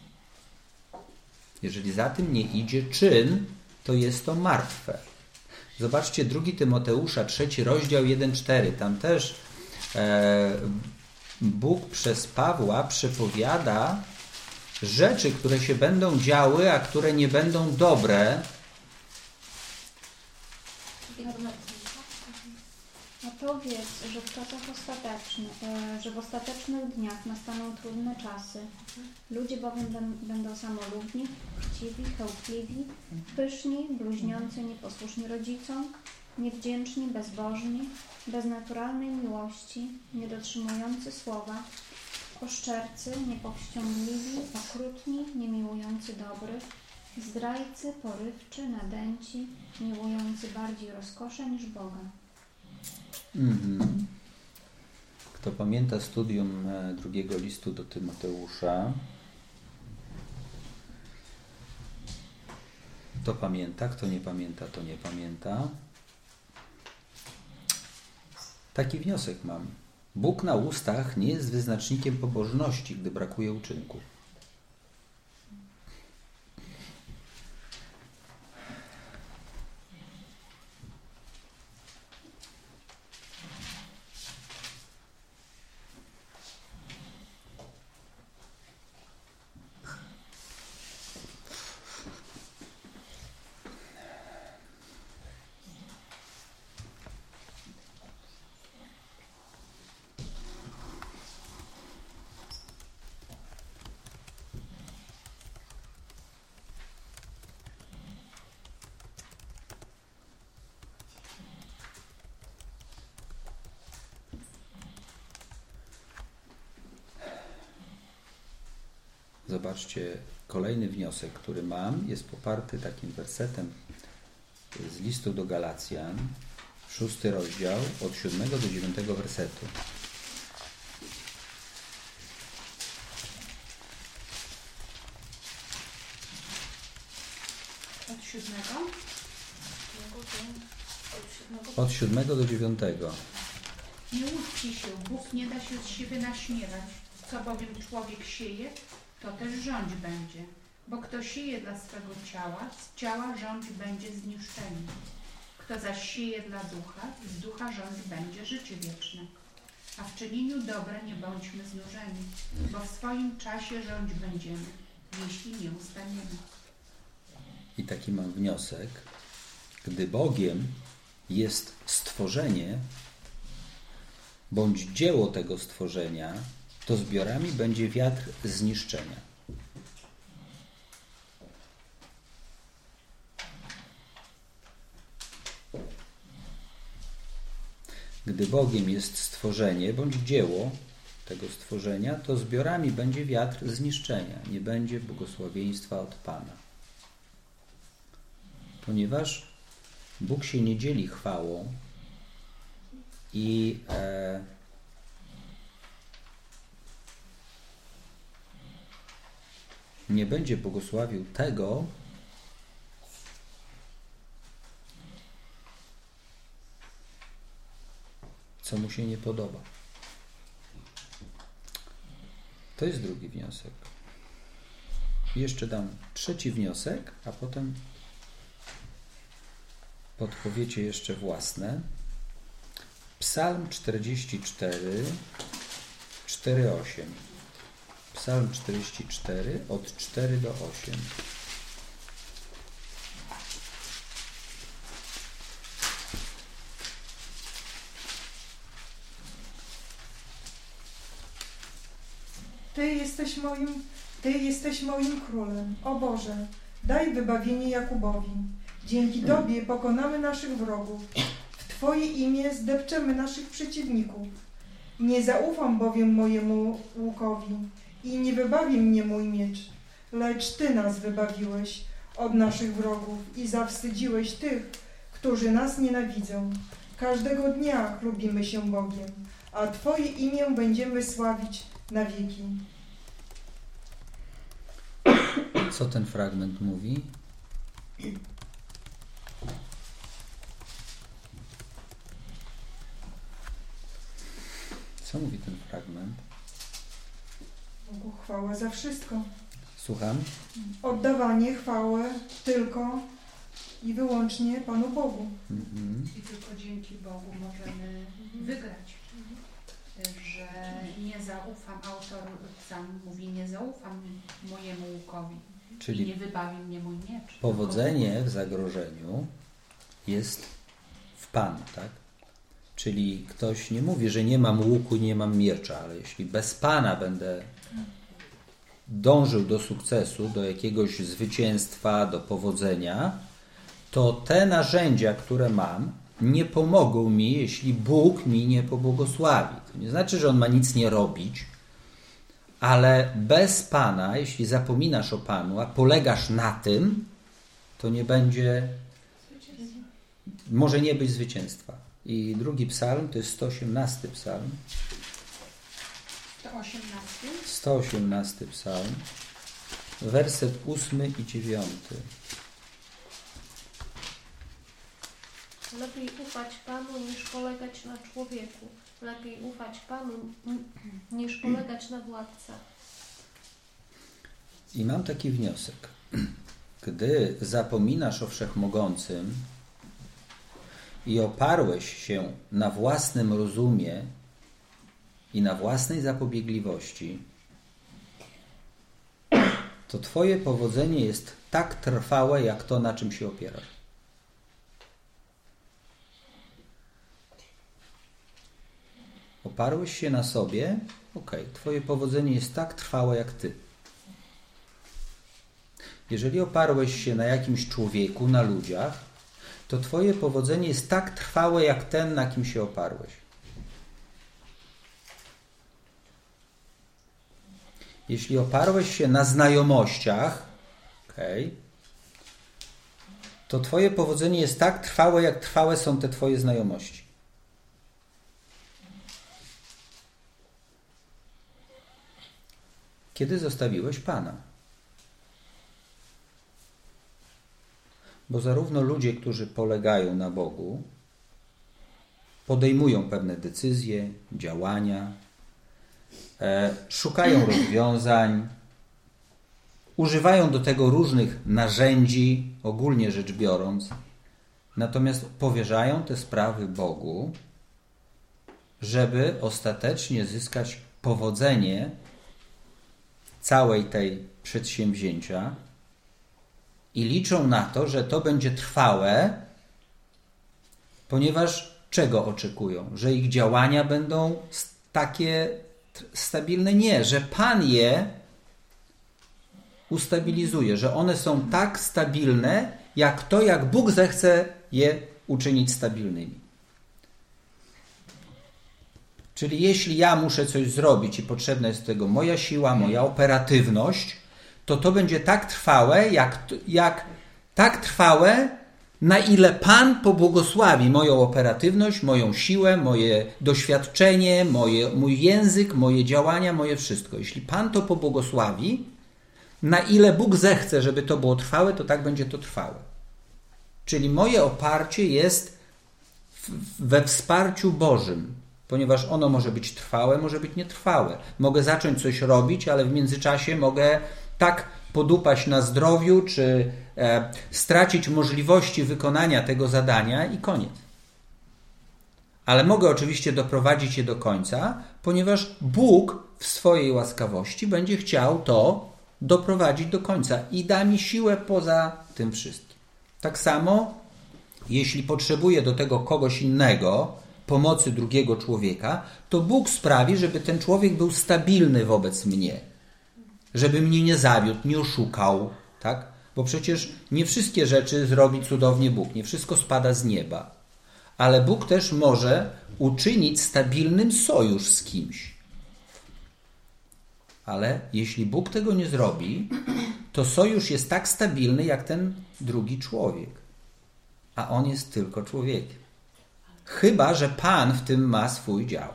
Jeżeli za tym nie idzie czyn, to jest to martwe. Zobaczcie 2 Tymoteusza, 3 rozdział 1-4. Tam też Bóg przez Pawła przepowiada rzeczy, które się będą działy, a które nie będą dobre. A to wiedz, że w ostatecznych dniach nastaną trudne czasy. Ludzie bowiem będą samolubni, chciwi, chełpliwi, pyszni, bluźniący, nieposłuszni rodzicom, niewdzięczni, bezbożni, bez naturalnej miłości, niedotrzymujący słowa, oszczercy, niepowściągliwi, okrutni, niemiłujący dobrych, zdrajcy, porywczy, nadęci, miłujący bardziej rozkosze niż Boga. Kto pamięta studium drugiego listu do Tymoteusza, to pamięta, kto nie pamięta, to nie pamięta. Taki wniosek mam. Bóg na ustach nie jest wyznacznikiem pobożności, gdy brakuje uczynków. Zobaczcie, kolejny wniosek, który mam, jest poparty takim wersetem z listu do Galacjan, 6 rozdział, od 7 do 9 wersetu. Od 7? Od 7 do 9. Nie łudźcie się, Bóg nie da się z siebie naśmiewać. Co bowiem człowiek sieje, to też rządź będzie. Bo kto sieje dla swego ciała, z ciała rządź będzie zniszczenie. Kto zaś sieje dla ducha, z ducha rządź będzie życie wieczne. A w czynieniu dobra nie bądźmy znużeni, bo w swoim czasie rządź będziemy, jeśli nie ustaniemy. I taki mam wniosek. Gdy Bogiem jest stworzenie, bądź dzieło tego stworzenia, to zbiorami będzie wiatr zniszczenia. Gdy Bogiem jest stworzenie, bądź dzieło tego stworzenia, to zbiorami będzie wiatr zniszczenia. Nie będzie błogosławieństwa od Pana. Ponieważ Bóg się nie dzieli chwałą i nie będzie błogosławił tego, co mu się nie podoba. To jest drugi wniosek. Jeszcze dam trzeci wniosek, a potem podpowiecie jeszcze własne. Psalm 44, 4-8. Psalm 44, od 4 do 8. Ty jesteś moim królem, o Boże, daj wybawienie Jakubowi. Dzięki Tobie pokonamy naszych wrogów. W Twoje imię zdepczemy naszych przeciwników. Nie zaufam bowiem mojemu łukowi i nie wybawi mnie mój miecz, lecz Ty nas wybawiłeś od naszych wrogów i zawstydziłeś tych, którzy nas nienawidzą. Każdego dnia chlubimy się Bogiem, a Twoje imię będziemy sławić na wieki. Co ten fragment mówi? Co mówi ten fragment? Bogu chwała za wszystko. Słucham? Oddawanie chwały tylko i wyłącznie Panu Bogu. I tylko dzięki Bogu możemy wygrać. Że nie zaufam, autor sam mówi, nie zaufam mojemu łukowi. Czyli i nie wybawi mnie mój miecz. Powodzenie w zagrożeniu jest w Panu, tak? Czyli ktoś nie mówi, że nie mam łuku, nie mam miecza, ale jeśli bez Pana będę dążył do sukcesu, do jakiegoś zwycięstwa, do powodzenia, to te narzędzia, które mam, nie pomogą mi, jeśli Bóg mi nie pobłogosławi. To nie znaczy, że On ma nic nie robić, ale bez Pana, jeśli zapominasz o Panu, a polegasz na tym, to nie będzie, może nie być zwycięstwa. I drugi psalm to jest 118 psalm. 118 psalm, werset 8 i 9. Lepiej ufać Panu niż polegać na człowieku. Lepiej ufać Panu niż polegać na władcach. I mam taki wniosek. Gdy zapominasz o Wszechmogącym i oparłeś się na własnym rozumie i na własnej zapobiegliwości, to Twoje powodzenie jest tak trwałe, jak to, na czym się opierasz. Oparłeś się na sobie, Twoje powodzenie jest tak trwałe, jak Ty. Jeżeli oparłeś się na jakimś człowieku, na ludziach, to Twoje powodzenie jest tak trwałe, jak ten, na kim się oparłeś. Jeśli oparłeś się na znajomościach, to Twoje powodzenie jest tak trwałe, jak trwałe są te Twoje znajomości. Kiedy zostawiłeś Pana? Bo zarówno ludzie, którzy polegają na Bogu, podejmują pewne decyzje, działania, szukają rozwiązań, używają do tego różnych narzędzi, ogólnie rzecz biorąc, natomiast powierzają te sprawy Bogu, żeby ostatecznie zyskać powodzenie całej tej przedsięwzięcia i liczą na to, że to będzie trwałe, ponieważ czego oczekują? Że ich działania będą takie stabilne? Nie, że Pan je ustabilizuje, że one są tak stabilne, jak Bóg zechce je uczynić stabilnymi. Czyli jeśli ja muszę coś zrobić i potrzebna jest do tego moja siła, moja operatywność, to będzie tak trwałe, tak trwałe, na ile Pan pobłogosławi moją operatywność, moją siłę, moje doświadczenie, mój język, moje działania, moje wszystko. Jeśli Pan to pobłogosławi, na ile Bóg zechce, żeby to było trwałe, to tak będzie to trwałe. Czyli moje oparcie jest we wsparciu Bożym, ponieważ ono może być trwałe, może być nietrwałe. Mogę zacząć coś robić, ale w międzyczasie mogę tak podupaść na zdrowiu, czy stracić możliwości wykonania tego zadania i koniec. Ale mogę oczywiście doprowadzić je do końca, ponieważ Bóg w swojej łaskawości będzie chciał to doprowadzić do końca i da mi siłę poza tym wszystkim. Tak samo, jeśli potrzebuję do tego kogoś innego, pomocy drugiego człowieka, to Bóg sprawi, żeby ten człowiek był stabilny wobec mnie. Żeby mnie nie zawiódł, nie oszukał, tak? Bo przecież nie wszystkie rzeczy zrobi cudownie Bóg, nie wszystko spada z nieba. Ale Bóg też może uczynić stabilnym sojusz z kimś. Ale jeśli Bóg tego nie zrobi, to sojusz jest tak stabilny, jak ten drugi człowiek. A on jest tylko człowiekiem. Chyba że Pan w tym ma swój dział.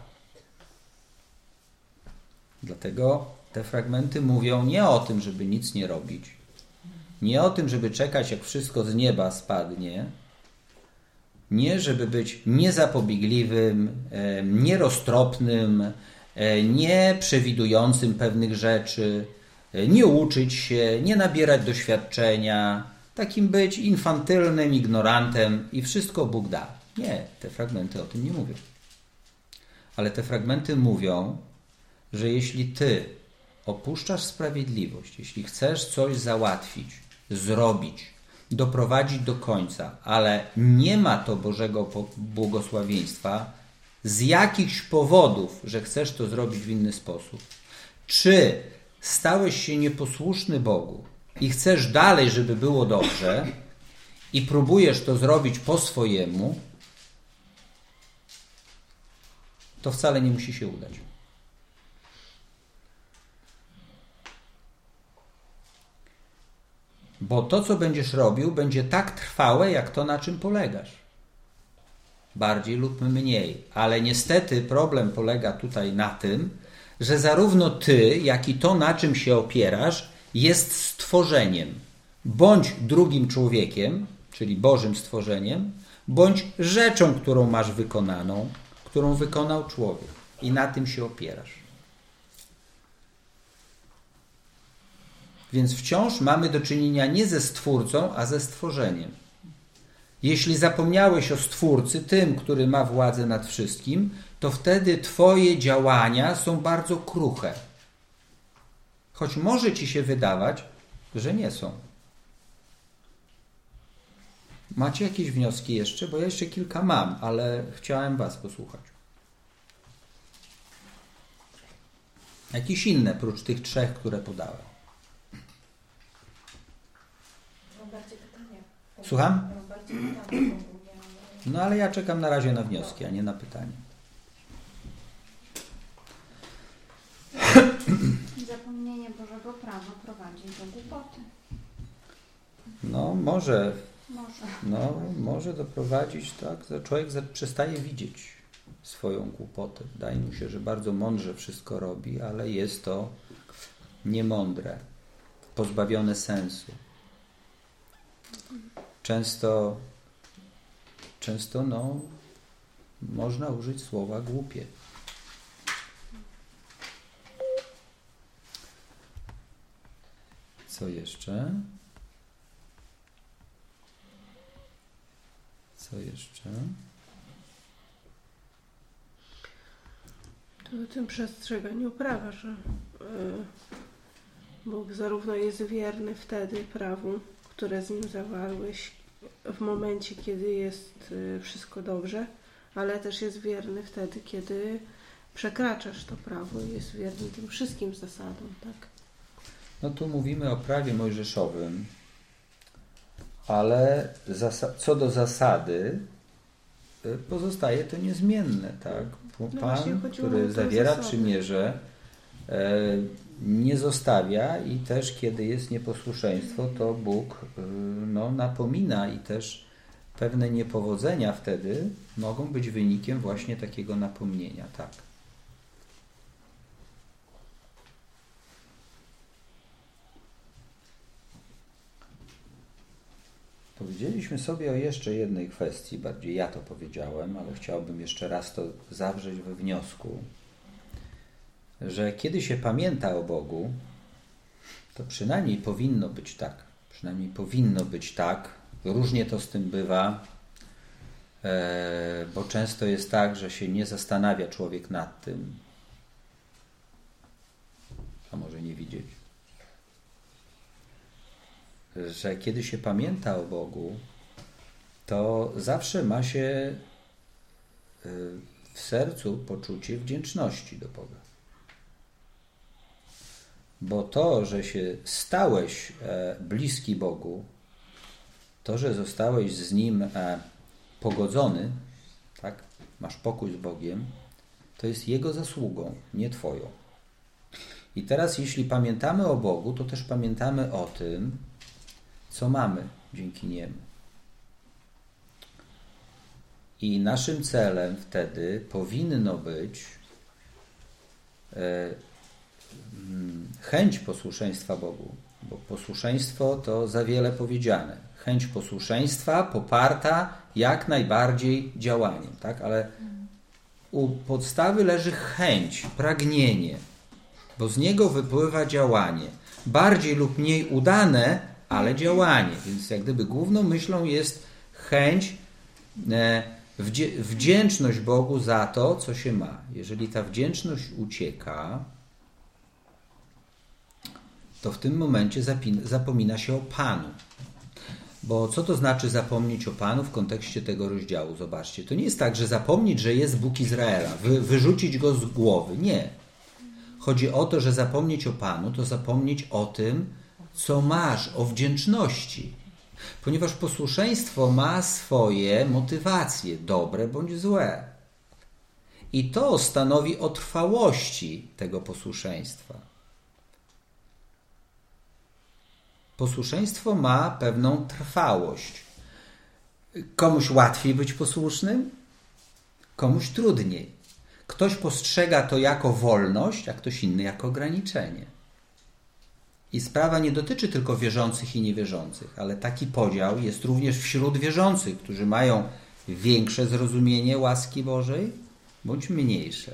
Dlatego te fragmenty mówią nie o tym, żeby nic nie robić, nie o tym, żeby czekać, jak wszystko z nieba spadnie, nie żeby być niezapobiegliwym, nieroztropnym, nie przewidującym pewnych rzeczy, nie uczyć się, nie nabierać doświadczenia, takim być infantylnym, ignorantem i wszystko Bóg da. Nie, te fragmenty o tym nie mówią. Ale te fragmenty mówią, że jeśli ty opuszczasz sprawiedliwość, jeśli chcesz coś załatwić, zrobić, doprowadzić do końca, ale nie ma to Bożego błogosławieństwa, z jakichś powodów, że chcesz to zrobić w inny sposób, czy stałeś się nieposłuszny Bogu i chcesz dalej, żeby było dobrze i próbujesz to zrobić po swojemu, to wcale nie musi się udać. Bo to, co będziesz robił, będzie tak trwałe, jak to, na czym polegasz. Bardziej lub mniej. Ale niestety problem polega tutaj na tym, że zarówno ty, jak i to, na czym się opierasz, jest stworzeniem. Bądź drugim człowiekiem, czyli Bożym stworzeniem, bądź rzeczą, którą masz wykonaną, którą wykonał człowiek. I na tym się opierasz. Więc wciąż mamy do czynienia nie ze Stwórcą, a ze stworzeniem. Jeśli zapomniałeś o Stwórcy, tym, który ma władzę nad wszystkim, to wtedy twoje działania są bardzo kruche. Choć może ci się wydawać, że nie są. Macie jakieś wnioski jeszcze? Bo ja jeszcze kilka mam, ale chciałem was posłuchać. Jakieś inne, prócz tych 3, które podałem. Mam bardziej pytanie. Słucham? Mam bardziej pytanie. No ale ja czekam na razie na wnioski, a nie na pytanie. Zapomnienie Bożego prawa prowadzi do głupoty. No może doprowadzić, tak, że człowiek przestaje widzieć swoją głupotę. Wydaje mu się, że bardzo mądrze wszystko robi, ale jest to niemądre, pozbawione sensu. Często można użyć słowa głupie. Co jeszcze? To o tym przestrzeganiu prawa, że Bóg zarówno jest wierny wtedy prawu, które z nim zawarłeś w momencie, kiedy jest wszystko dobrze, ale też jest wierny wtedy, kiedy przekraczasz to prawo i jest wierny tym wszystkim zasadom, tak? No tu mówimy o prawie mojżeszowym, ale co do zasady pozostaje to niezmienne, tak? Pan, który zawiera przymierze, nie zostawia i też kiedy jest nieposłuszeństwo, to Bóg napomina i też pewne niepowodzenia wtedy mogą być wynikiem właśnie takiego napomnienia, tak. Powiedzieliśmy sobie o jeszcze jednej kwestii, bardziej ja to powiedziałem, ale chciałbym jeszcze raz to zawrzeć we wniosku, że kiedy się pamięta o Bogu, to przynajmniej powinno być tak. Różnie to z tym bywa, bo często jest tak, że się nie zastanawia człowiek nad tym, a może nie widzieć, że kiedy się pamięta o Bogu, to zawsze ma się w sercu poczucie wdzięczności do Boga. Bo to, że się stałeś bliski Bogu, to, że zostałeś z Nim pogodzony, tak? Masz pokój z Bogiem, to jest Jego zasługą, nie Twoją. I teraz, jeśli pamiętamy o Bogu, to też pamiętamy o tym, co mamy dzięki Niemu. I naszym celem wtedy powinno być chęć posłuszeństwa Bogu, bo posłuszeństwo to za wiele powiedziane. Chęć posłuszeństwa poparta jak najbardziej działaniem, tak? Ale u podstawy leży chęć, pragnienie, bo z niego wypływa działanie. Bardziej lub mniej udane, ale działanie. Więc jak gdyby główną myślą jest chęć, wdzięczność Bogu za to, co się ma. Jeżeli ta wdzięczność ucieka, to w tym momencie zapomina się o Panu. Bo co to znaczy zapomnieć o Panu w kontekście tego rozdziału? Zobaczcie, to nie jest tak, że zapomnieć, że jest Bóg Izraela, wyrzucić go z głowy. Nie. Chodzi o to, że zapomnieć o Panu to zapomnieć o tym, co masz, o wdzięczności. Ponieważ posłuszeństwo ma swoje motywacje, dobre bądź złe. I to stanowi o trwałości tego posłuszeństwa. Posłuszeństwo ma pewną trwałość. Komuś łatwiej być posłusznym, komuś trudniej. Ktoś postrzega to jako wolność, a ktoś inny jako ograniczenie. I sprawa nie dotyczy tylko wierzących i niewierzących, ale taki podział jest również wśród wierzących, którzy mają większe zrozumienie łaski Bożej bądź mniejsze.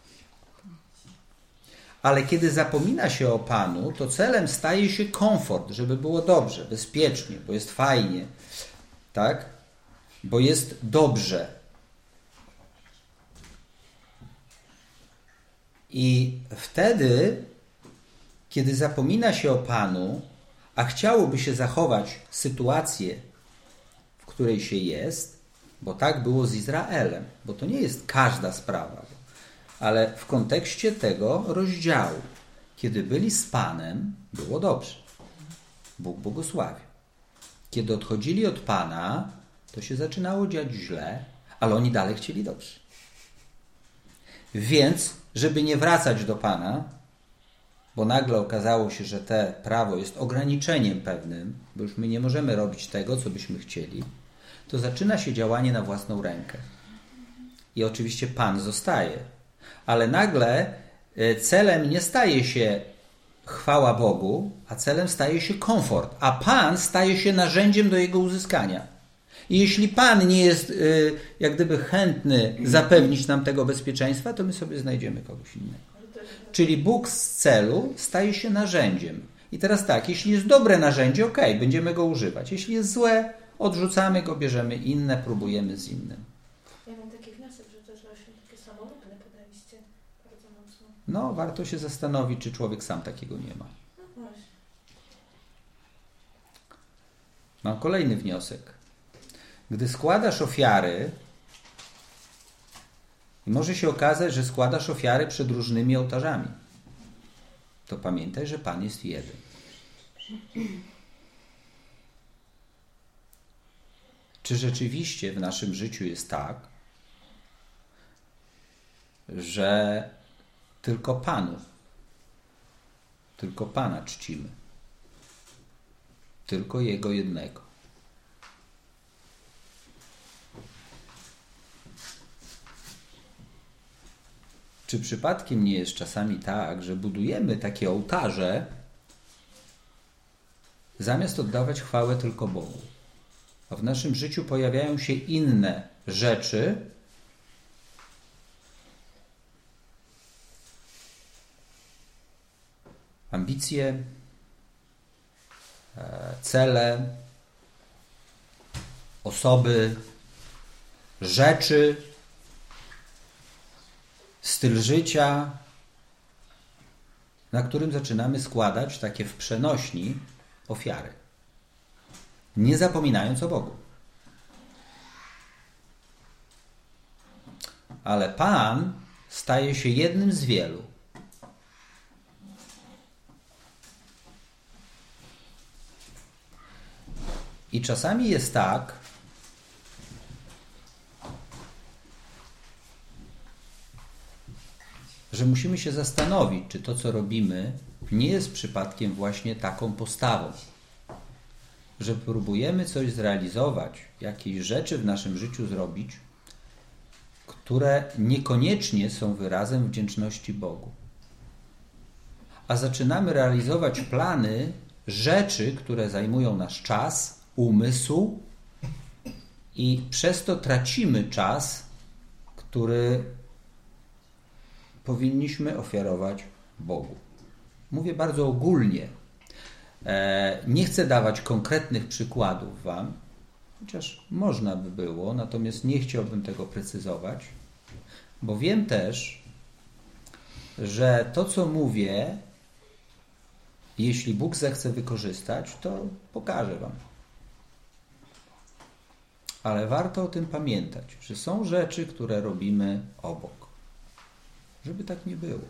Ale kiedy zapomina się o Panu, to celem staje się komfort, żeby było dobrze, bezpiecznie, bo jest fajnie, tak? Bo jest dobrze. I wtedy, kiedy zapomina się o Panu, a chciałoby się zachować sytuację, w której się jest, bo tak było z Izraelem, bo to nie jest każda sprawa, ale w kontekście tego rozdziału, kiedy byli z Panem, było dobrze. Bóg błogosławił. Kiedy odchodzili od Pana, to się zaczynało dziać źle, ale oni dalej chcieli dobrze. Więc, żeby nie wracać do Pana, bo nagle okazało się, że te prawo jest ograniczeniem pewnym, bo już my nie możemy robić tego, co byśmy chcieli, to zaczyna się działanie na własną rękę. I oczywiście Pan zostaje. Ale nagle celem nie staje się chwała Bogu, a celem staje się komfort. A Pan staje się narzędziem do jego uzyskania. I jeśli Pan nie jest jak gdyby chętny zapewnić nam tego bezpieczeństwa, to my sobie znajdziemy kogoś innego. Czyli Bóg z celu staje się narzędziem. I teraz tak, jeśli jest dobre narzędzie, okej, będziemy go używać. Jeśli jest złe, odrzucamy go, bierzemy inne, próbujemy z innym. Ja mam taki wniosek, że też właśnie takie samolubne podejście bardzo mocno. No, warto się zastanowić, czy człowiek sam takiego nie ma. No właśnie. Mam kolejny wniosek. Gdy składasz ofiary, i może się okazać, że składasz ofiary przed różnymi ołtarzami, to pamiętaj, że Pan jest jeden. Czy rzeczywiście w naszym życiu jest tak, że tylko Pana czcimy, tylko Jego jednego? Czy przypadkiem nie jest czasami tak, że budujemy takie ołtarze, zamiast oddawać chwałę tylko Bogu? A w naszym życiu pojawiają się inne rzeczy, ambicje, cele, osoby, rzeczy, styl życia, na którym zaczynamy składać takie w przenośni ofiary, nie zapominając o Bogu. Ale Pan staje się jednym z wielu. I czasami jest tak, że musimy się zastanowić, czy to, co robimy, nie jest przypadkiem właśnie taką postawą. Że próbujemy coś zrealizować, jakieś rzeczy w naszym życiu zrobić, które niekoniecznie są wyrazem wdzięczności Bogu. A zaczynamy realizować plany, rzeczy, które zajmują nasz czas, umysł i przez to tracimy czas, który powinniśmy ofiarować Bogu. Mówię bardzo ogólnie. Nie chcę dawać konkretnych przykładów Wam, chociaż można by było, natomiast nie chciałbym tego precyzować, bo wiem też, że to, co mówię, jeśli Bóg zechce wykorzystać, to pokażę Wam. Ale warto o tym pamiętać, że są rzeczy, które robimy obok. Żeby tak nie było.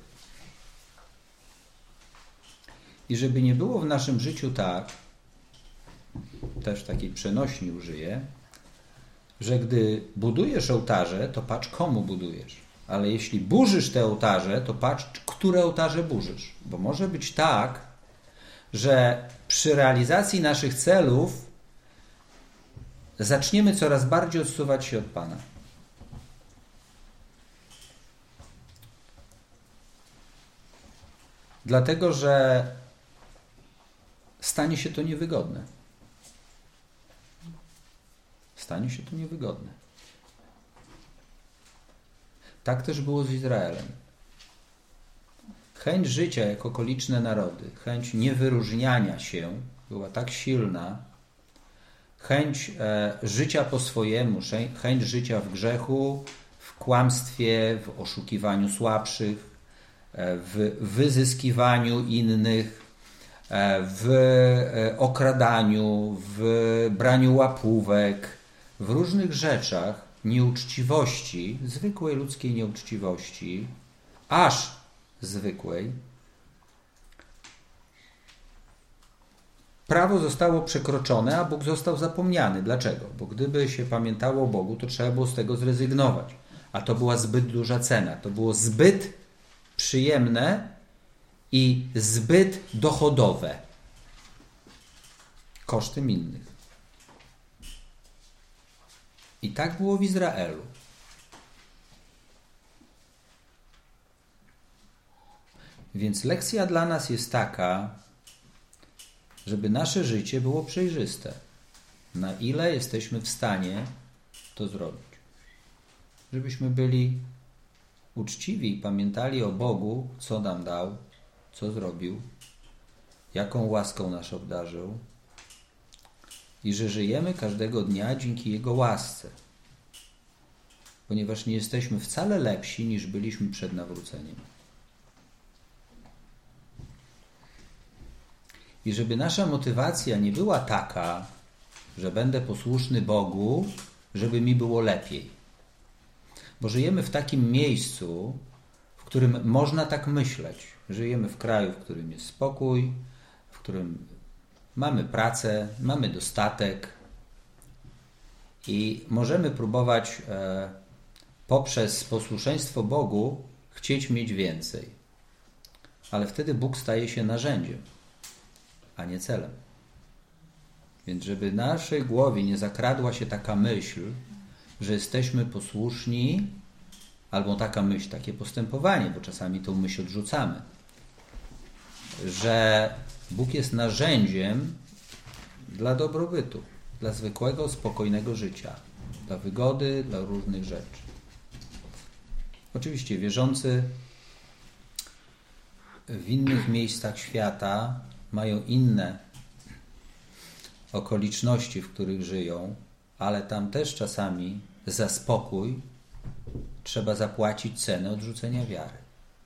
I żeby nie było w naszym życiu tak, też takiej przenośni użyję, że gdy budujesz ołtarze, to patrz, komu budujesz. Ale jeśli burzysz te ołtarze, to patrz, które ołtarze burzysz. Bo może być tak, że przy realizacji naszych celów zaczniemy coraz bardziej odsuwać się od Pana. Dlatego, że stanie się to niewygodne. Stanie się to niewygodne. Tak też było z Izraelem. Chęć życia jak okoliczne narody, chęć niewyróżniania się była tak silna, chęć życia po swojemu, chęć życia w grzechu, w kłamstwie, w oszukiwaniu słabszych, w wyzyskiwaniu innych, w okradaniu, w braniu łapówek, w różnych rzeczach nieuczciwości, zwykłej ludzkiej nieuczciwości, aż zwykłej, prawo zostało przekroczone, a Bóg został zapomniany. Dlaczego? Bo gdyby się pamiętało o Bogu, to trzeba było z tego zrezygnować. A to była zbyt duża cena. To było zbyt przyjemne i zbyt dochodowe kosztem innych. I tak było w Izraelu. Więc lekcja dla nas jest taka, żeby nasze życie było przejrzyste. Na ile jesteśmy w stanie to zrobić. Żebyśmy byli uczciwi i pamiętali o Bogu, co nam dał, co zrobił, jaką łaską nas obdarzył i że żyjemy każdego dnia dzięki Jego łasce. Ponieważ nie jesteśmy wcale lepsi, niż byliśmy przed nawróceniem. I żeby nasza motywacja nie była taka, że będę posłuszny Bogu, żeby mi było lepiej. Bo żyjemy w takim miejscu, w którym można tak myśleć. Żyjemy w kraju, w którym jest spokój, w którym mamy pracę, mamy dostatek i możemy próbować poprzez posłuszeństwo Bogu chcieć mieć więcej. Ale wtedy Bóg staje się narzędziem, a nie celem. Więc żeby w naszej głowie nie zakradła się taka myśl, że jesteśmy posłuszni, albo taka myśl, takie postępowanie, bo czasami tą myśl odrzucamy, że Bóg jest narzędziem dla dobrobytu, dla zwykłego, spokojnego życia, dla wygody, dla różnych rzeczy. Oczywiście wierzący w innych miejscach świata mają inne okoliczności, w których żyją, ale tam też czasami za spokój trzeba zapłacić cenę odrzucenia wiary.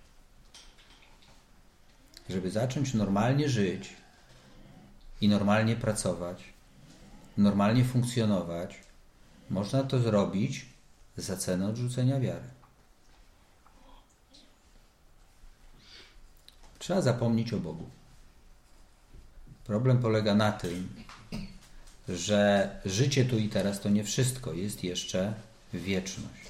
Żeby zacząć normalnie żyć i normalnie pracować, normalnie funkcjonować, można to zrobić za cenę odrzucenia wiary. Trzeba zapomnieć o Bogu. Problem polega na tym, że życie tu i teraz to nie wszystko, jest jeszcze wieczność.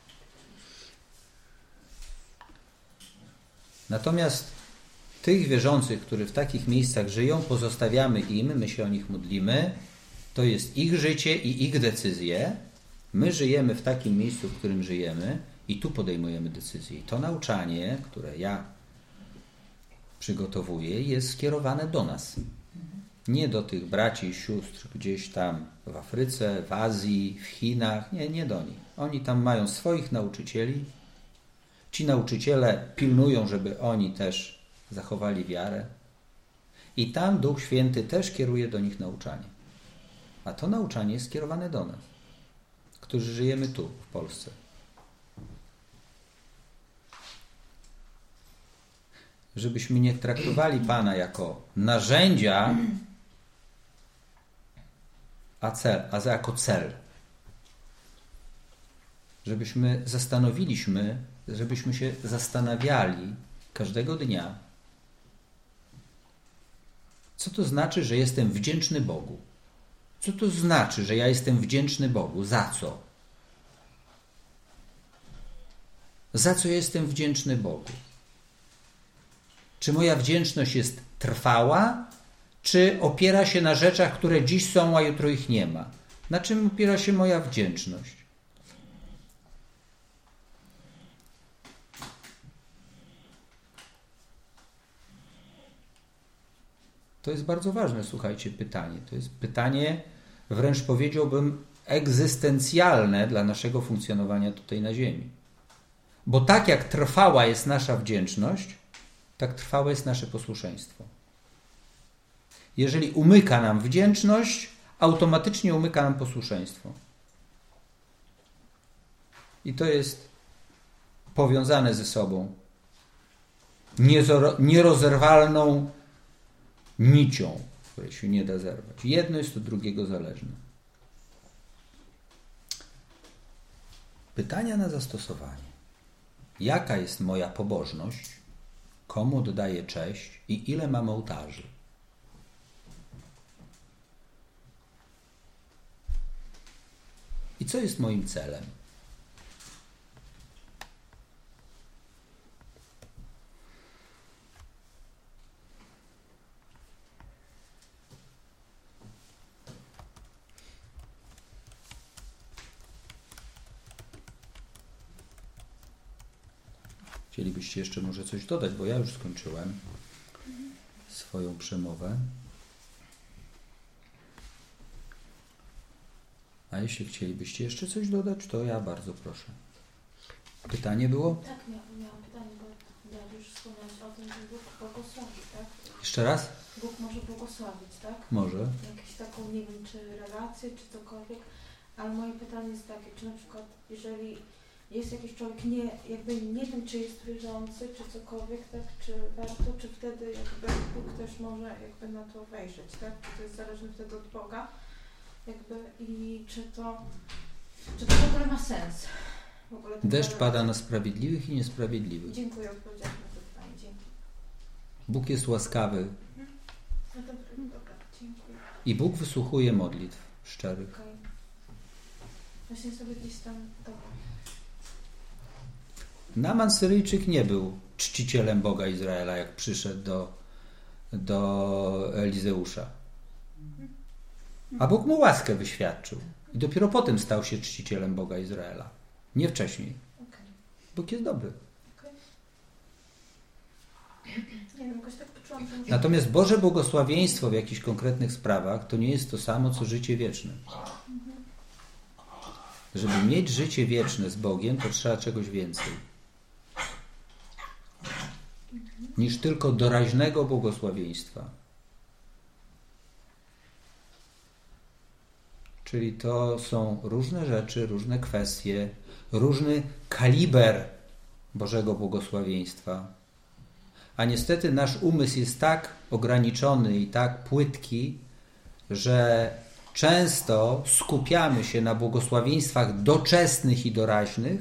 Natomiast tych wierzących, którzy w takich miejscach żyją, pozostawiamy im, my się o nich modlimy, to jest ich życie i ich decyzje. My żyjemy w takim miejscu, w którym żyjemy i tu podejmujemy decyzje. I to nauczanie, które ja przygotowuję, jest skierowane do nas. Nie do tych braci i sióstr gdzieś tam w Afryce, w Azji, w Chinach. Nie do nich. Oni tam mają swoich nauczycieli. Ci nauczyciele pilnują, żeby oni też zachowali wiarę. I tam Duch Święty też kieruje do nich nauczanie. A to nauczanie jest skierowane do nas, którzy żyjemy tu, w Polsce. Żebyśmy nie traktowali Pana jako narzędzia, a jako cel. żebyśmy się zastanawiali każdego dnia, co to znaczy, że jestem wdzięczny Bogu. Co to znaczy, że ja jestem wdzięczny Bogu? Za co? Za co jestem wdzięczny Bogu? Czy moja wdzięczność jest trwała, czy opiera się na rzeczach, które dziś są, a jutro ich nie ma? Na czym opiera się moja wdzięczność? To jest bardzo ważne, słuchajcie, pytanie. To jest pytanie, wręcz powiedziałbym, egzystencjalne dla naszego funkcjonowania tutaj na ziemi. Bo tak jak trwała jest nasza wdzięczność, tak trwałe jest nasze posłuszeństwo. Jeżeli umyka nam wdzięczność, automatycznie umyka nam posłuszeństwo. I to jest powiązane ze sobą nierozerwalną nicią, której się nie da zerwać. Jedno jest od drugiego zależne. Pytania na zastosowanie. Jaka jest moja pobożność? Komu oddaję cześć i ile mam ołtarzy? I co jest moim celem? Chcielibyście jeszcze może coś dodać, bo ja już skończyłem swoją przemowę. A jeśli chcielibyście jeszcze coś dodać, to ja bardzo proszę. Pytanie było? Tak, miałam pytanie, bo ja już wspomniałeś o tym, że Bóg błogosławi, tak? Jeszcze raz? Bóg może błogosławić, tak? Może. Jakieś taką, nie wiem, czy relację, czy cokolwiek, ale moje pytanie jest takie, czy na przykład, jeżeli jest jakiś człowiek, nie wiem, czy jest wierzący, czy cokolwiek, tak, czy warto, czy wtedy jakby Bóg też może jakby na to wejrzeć, tak? Czy to jest zależne wtedy od Boga? Jakby i czy to w ogóle ma sens? W ogóle Deszcz pada na sprawiedliwych i niesprawiedliwych. Dziękuję, odpowiedziałam na to pytanie. Dzięki. Bóg jest łaskawy. No dobra, dziękuję. I Bóg wysłuchuje modlitw szczerych. Okay. Właśnie sobie gdzieś tam... Dobra. Naaman Syryjczyk nie był czcicielem Boga Izraela, jak przyszedł do Elizeusza. A Bóg mu łaskę wyświadczył. I dopiero potem stał się czcicielem Boga Izraela. Nie wcześniej. Okay. Bóg jest dobry. Okay. Nie wiem, jakoś tak poczułam, że... Natomiast Boże błogosławieństwo w jakichś konkretnych sprawach to nie jest to samo, co życie wieczne. Żeby mieć życie wieczne z Bogiem, to trzeba czegoś więcej. Niż tylko doraźnego błogosławieństwa. Czyli to są różne rzeczy, różne kwestie, różny kaliber Bożego błogosławieństwa. A niestety nasz umysł jest tak ograniczony i tak płytki, że często skupiamy się na błogosławieństwach doczesnych i doraźnych,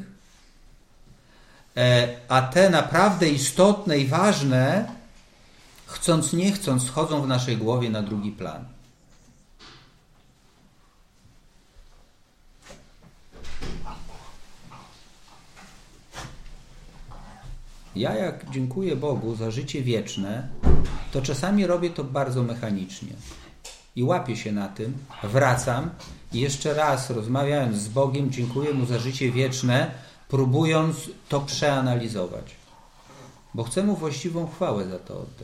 a te naprawdę istotne i ważne, chcąc nie chcąc, schodzą w naszej głowie na drugi plan. Ja jak dziękuję Bogu za życie wieczne, to czasami robię to bardzo mechanicznie. I łapię się na tym, wracam i jeszcze raz rozmawiając z Bogiem, dziękuję Mu za życie wieczne, próbując to przeanalizować. Bo chcę Mu właściwą chwałę za to oddać.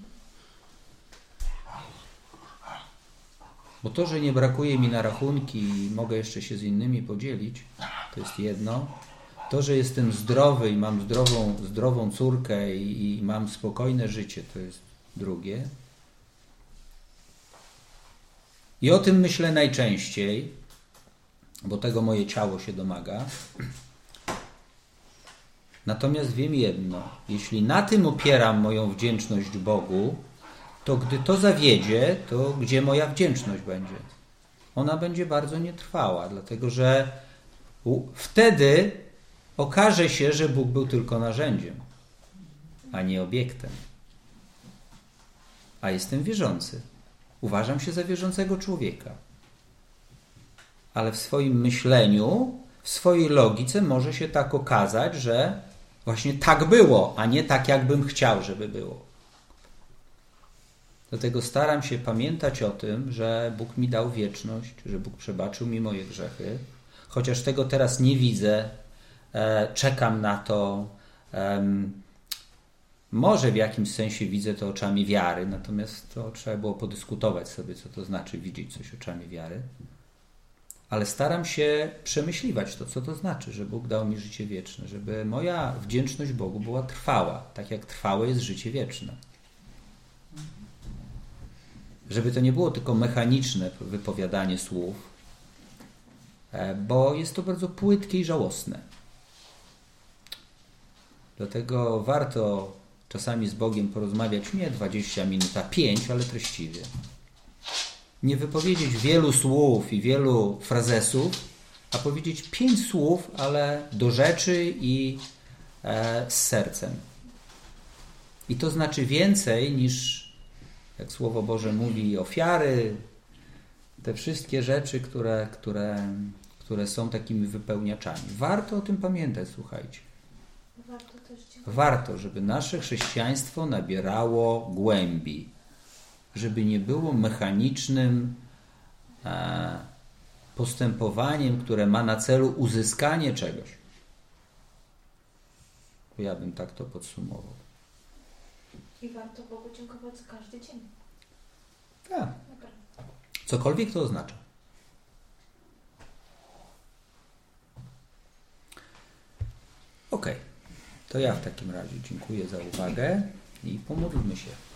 Bo to, że nie brakuje mi na rachunki i mogę jeszcze się z innymi podzielić, to jest jedno. To, że jestem zdrowy i mam zdrową córkę i mam spokojne życie, to jest drugie. I o tym myślę najczęściej, bo tego moje ciało się domaga. Natomiast wiem jedno, jeśli na tym opieram moją wdzięczność Bogu, to gdy to zawiedzie, to gdzie moja wdzięczność będzie? Ona będzie bardzo nietrwała, dlatego że Wtedy okaże się, że Bóg był tylko narzędziem, a nie obiektem. A jestem wierzący. Uważam się za wierzącego człowieka. Ale w swoim myśleniu, w swojej logice może się tak okazać, że właśnie tak było, a nie tak, jakbym chciał, żeby było. Dlatego staram się pamiętać o tym, że Bóg mi dał wieczność, że Bóg przebaczył mi moje grzechy. Chociaż tego teraz nie widzę, czekam na to. Może w jakimś sensie widzę to oczami wiary, natomiast to trzeba było podyskutować sobie, co to znaczy widzieć coś oczami wiary. Ale staram się przemyśliwać to, co to znaczy, że Bóg dał mi życie wieczne, żeby moja wdzięczność Bogu była trwała, tak jak trwałe jest życie wieczne. Żeby to nie było tylko mechaniczne wypowiadanie słów, bo jest to bardzo płytkie i żałosne. Dlatego warto czasami z Bogiem porozmawiać nie 20 minut, a 5, ale treściwie. Nie wypowiedzieć wielu słów i wielu frazesów, a powiedzieć 5 słów, ale do rzeczy i z sercem. I to znaczy więcej niż, jak Słowo Boże mówi, ofiary, te wszystkie rzeczy, które są takimi wypełniaczami. Warto o tym pamiętać, słuchajcie. Warto, żeby nasze chrześcijaństwo nabierało głębi, żeby nie było mechanicznym postępowaniem, które ma na celu uzyskanie czegoś. Ja bym tak to podsumował. I warto Bogu dziękować za każdy dzień. Tak. Cokolwiek to oznacza. Okej. To ja w takim razie dziękuję za uwagę i pomódlmy się.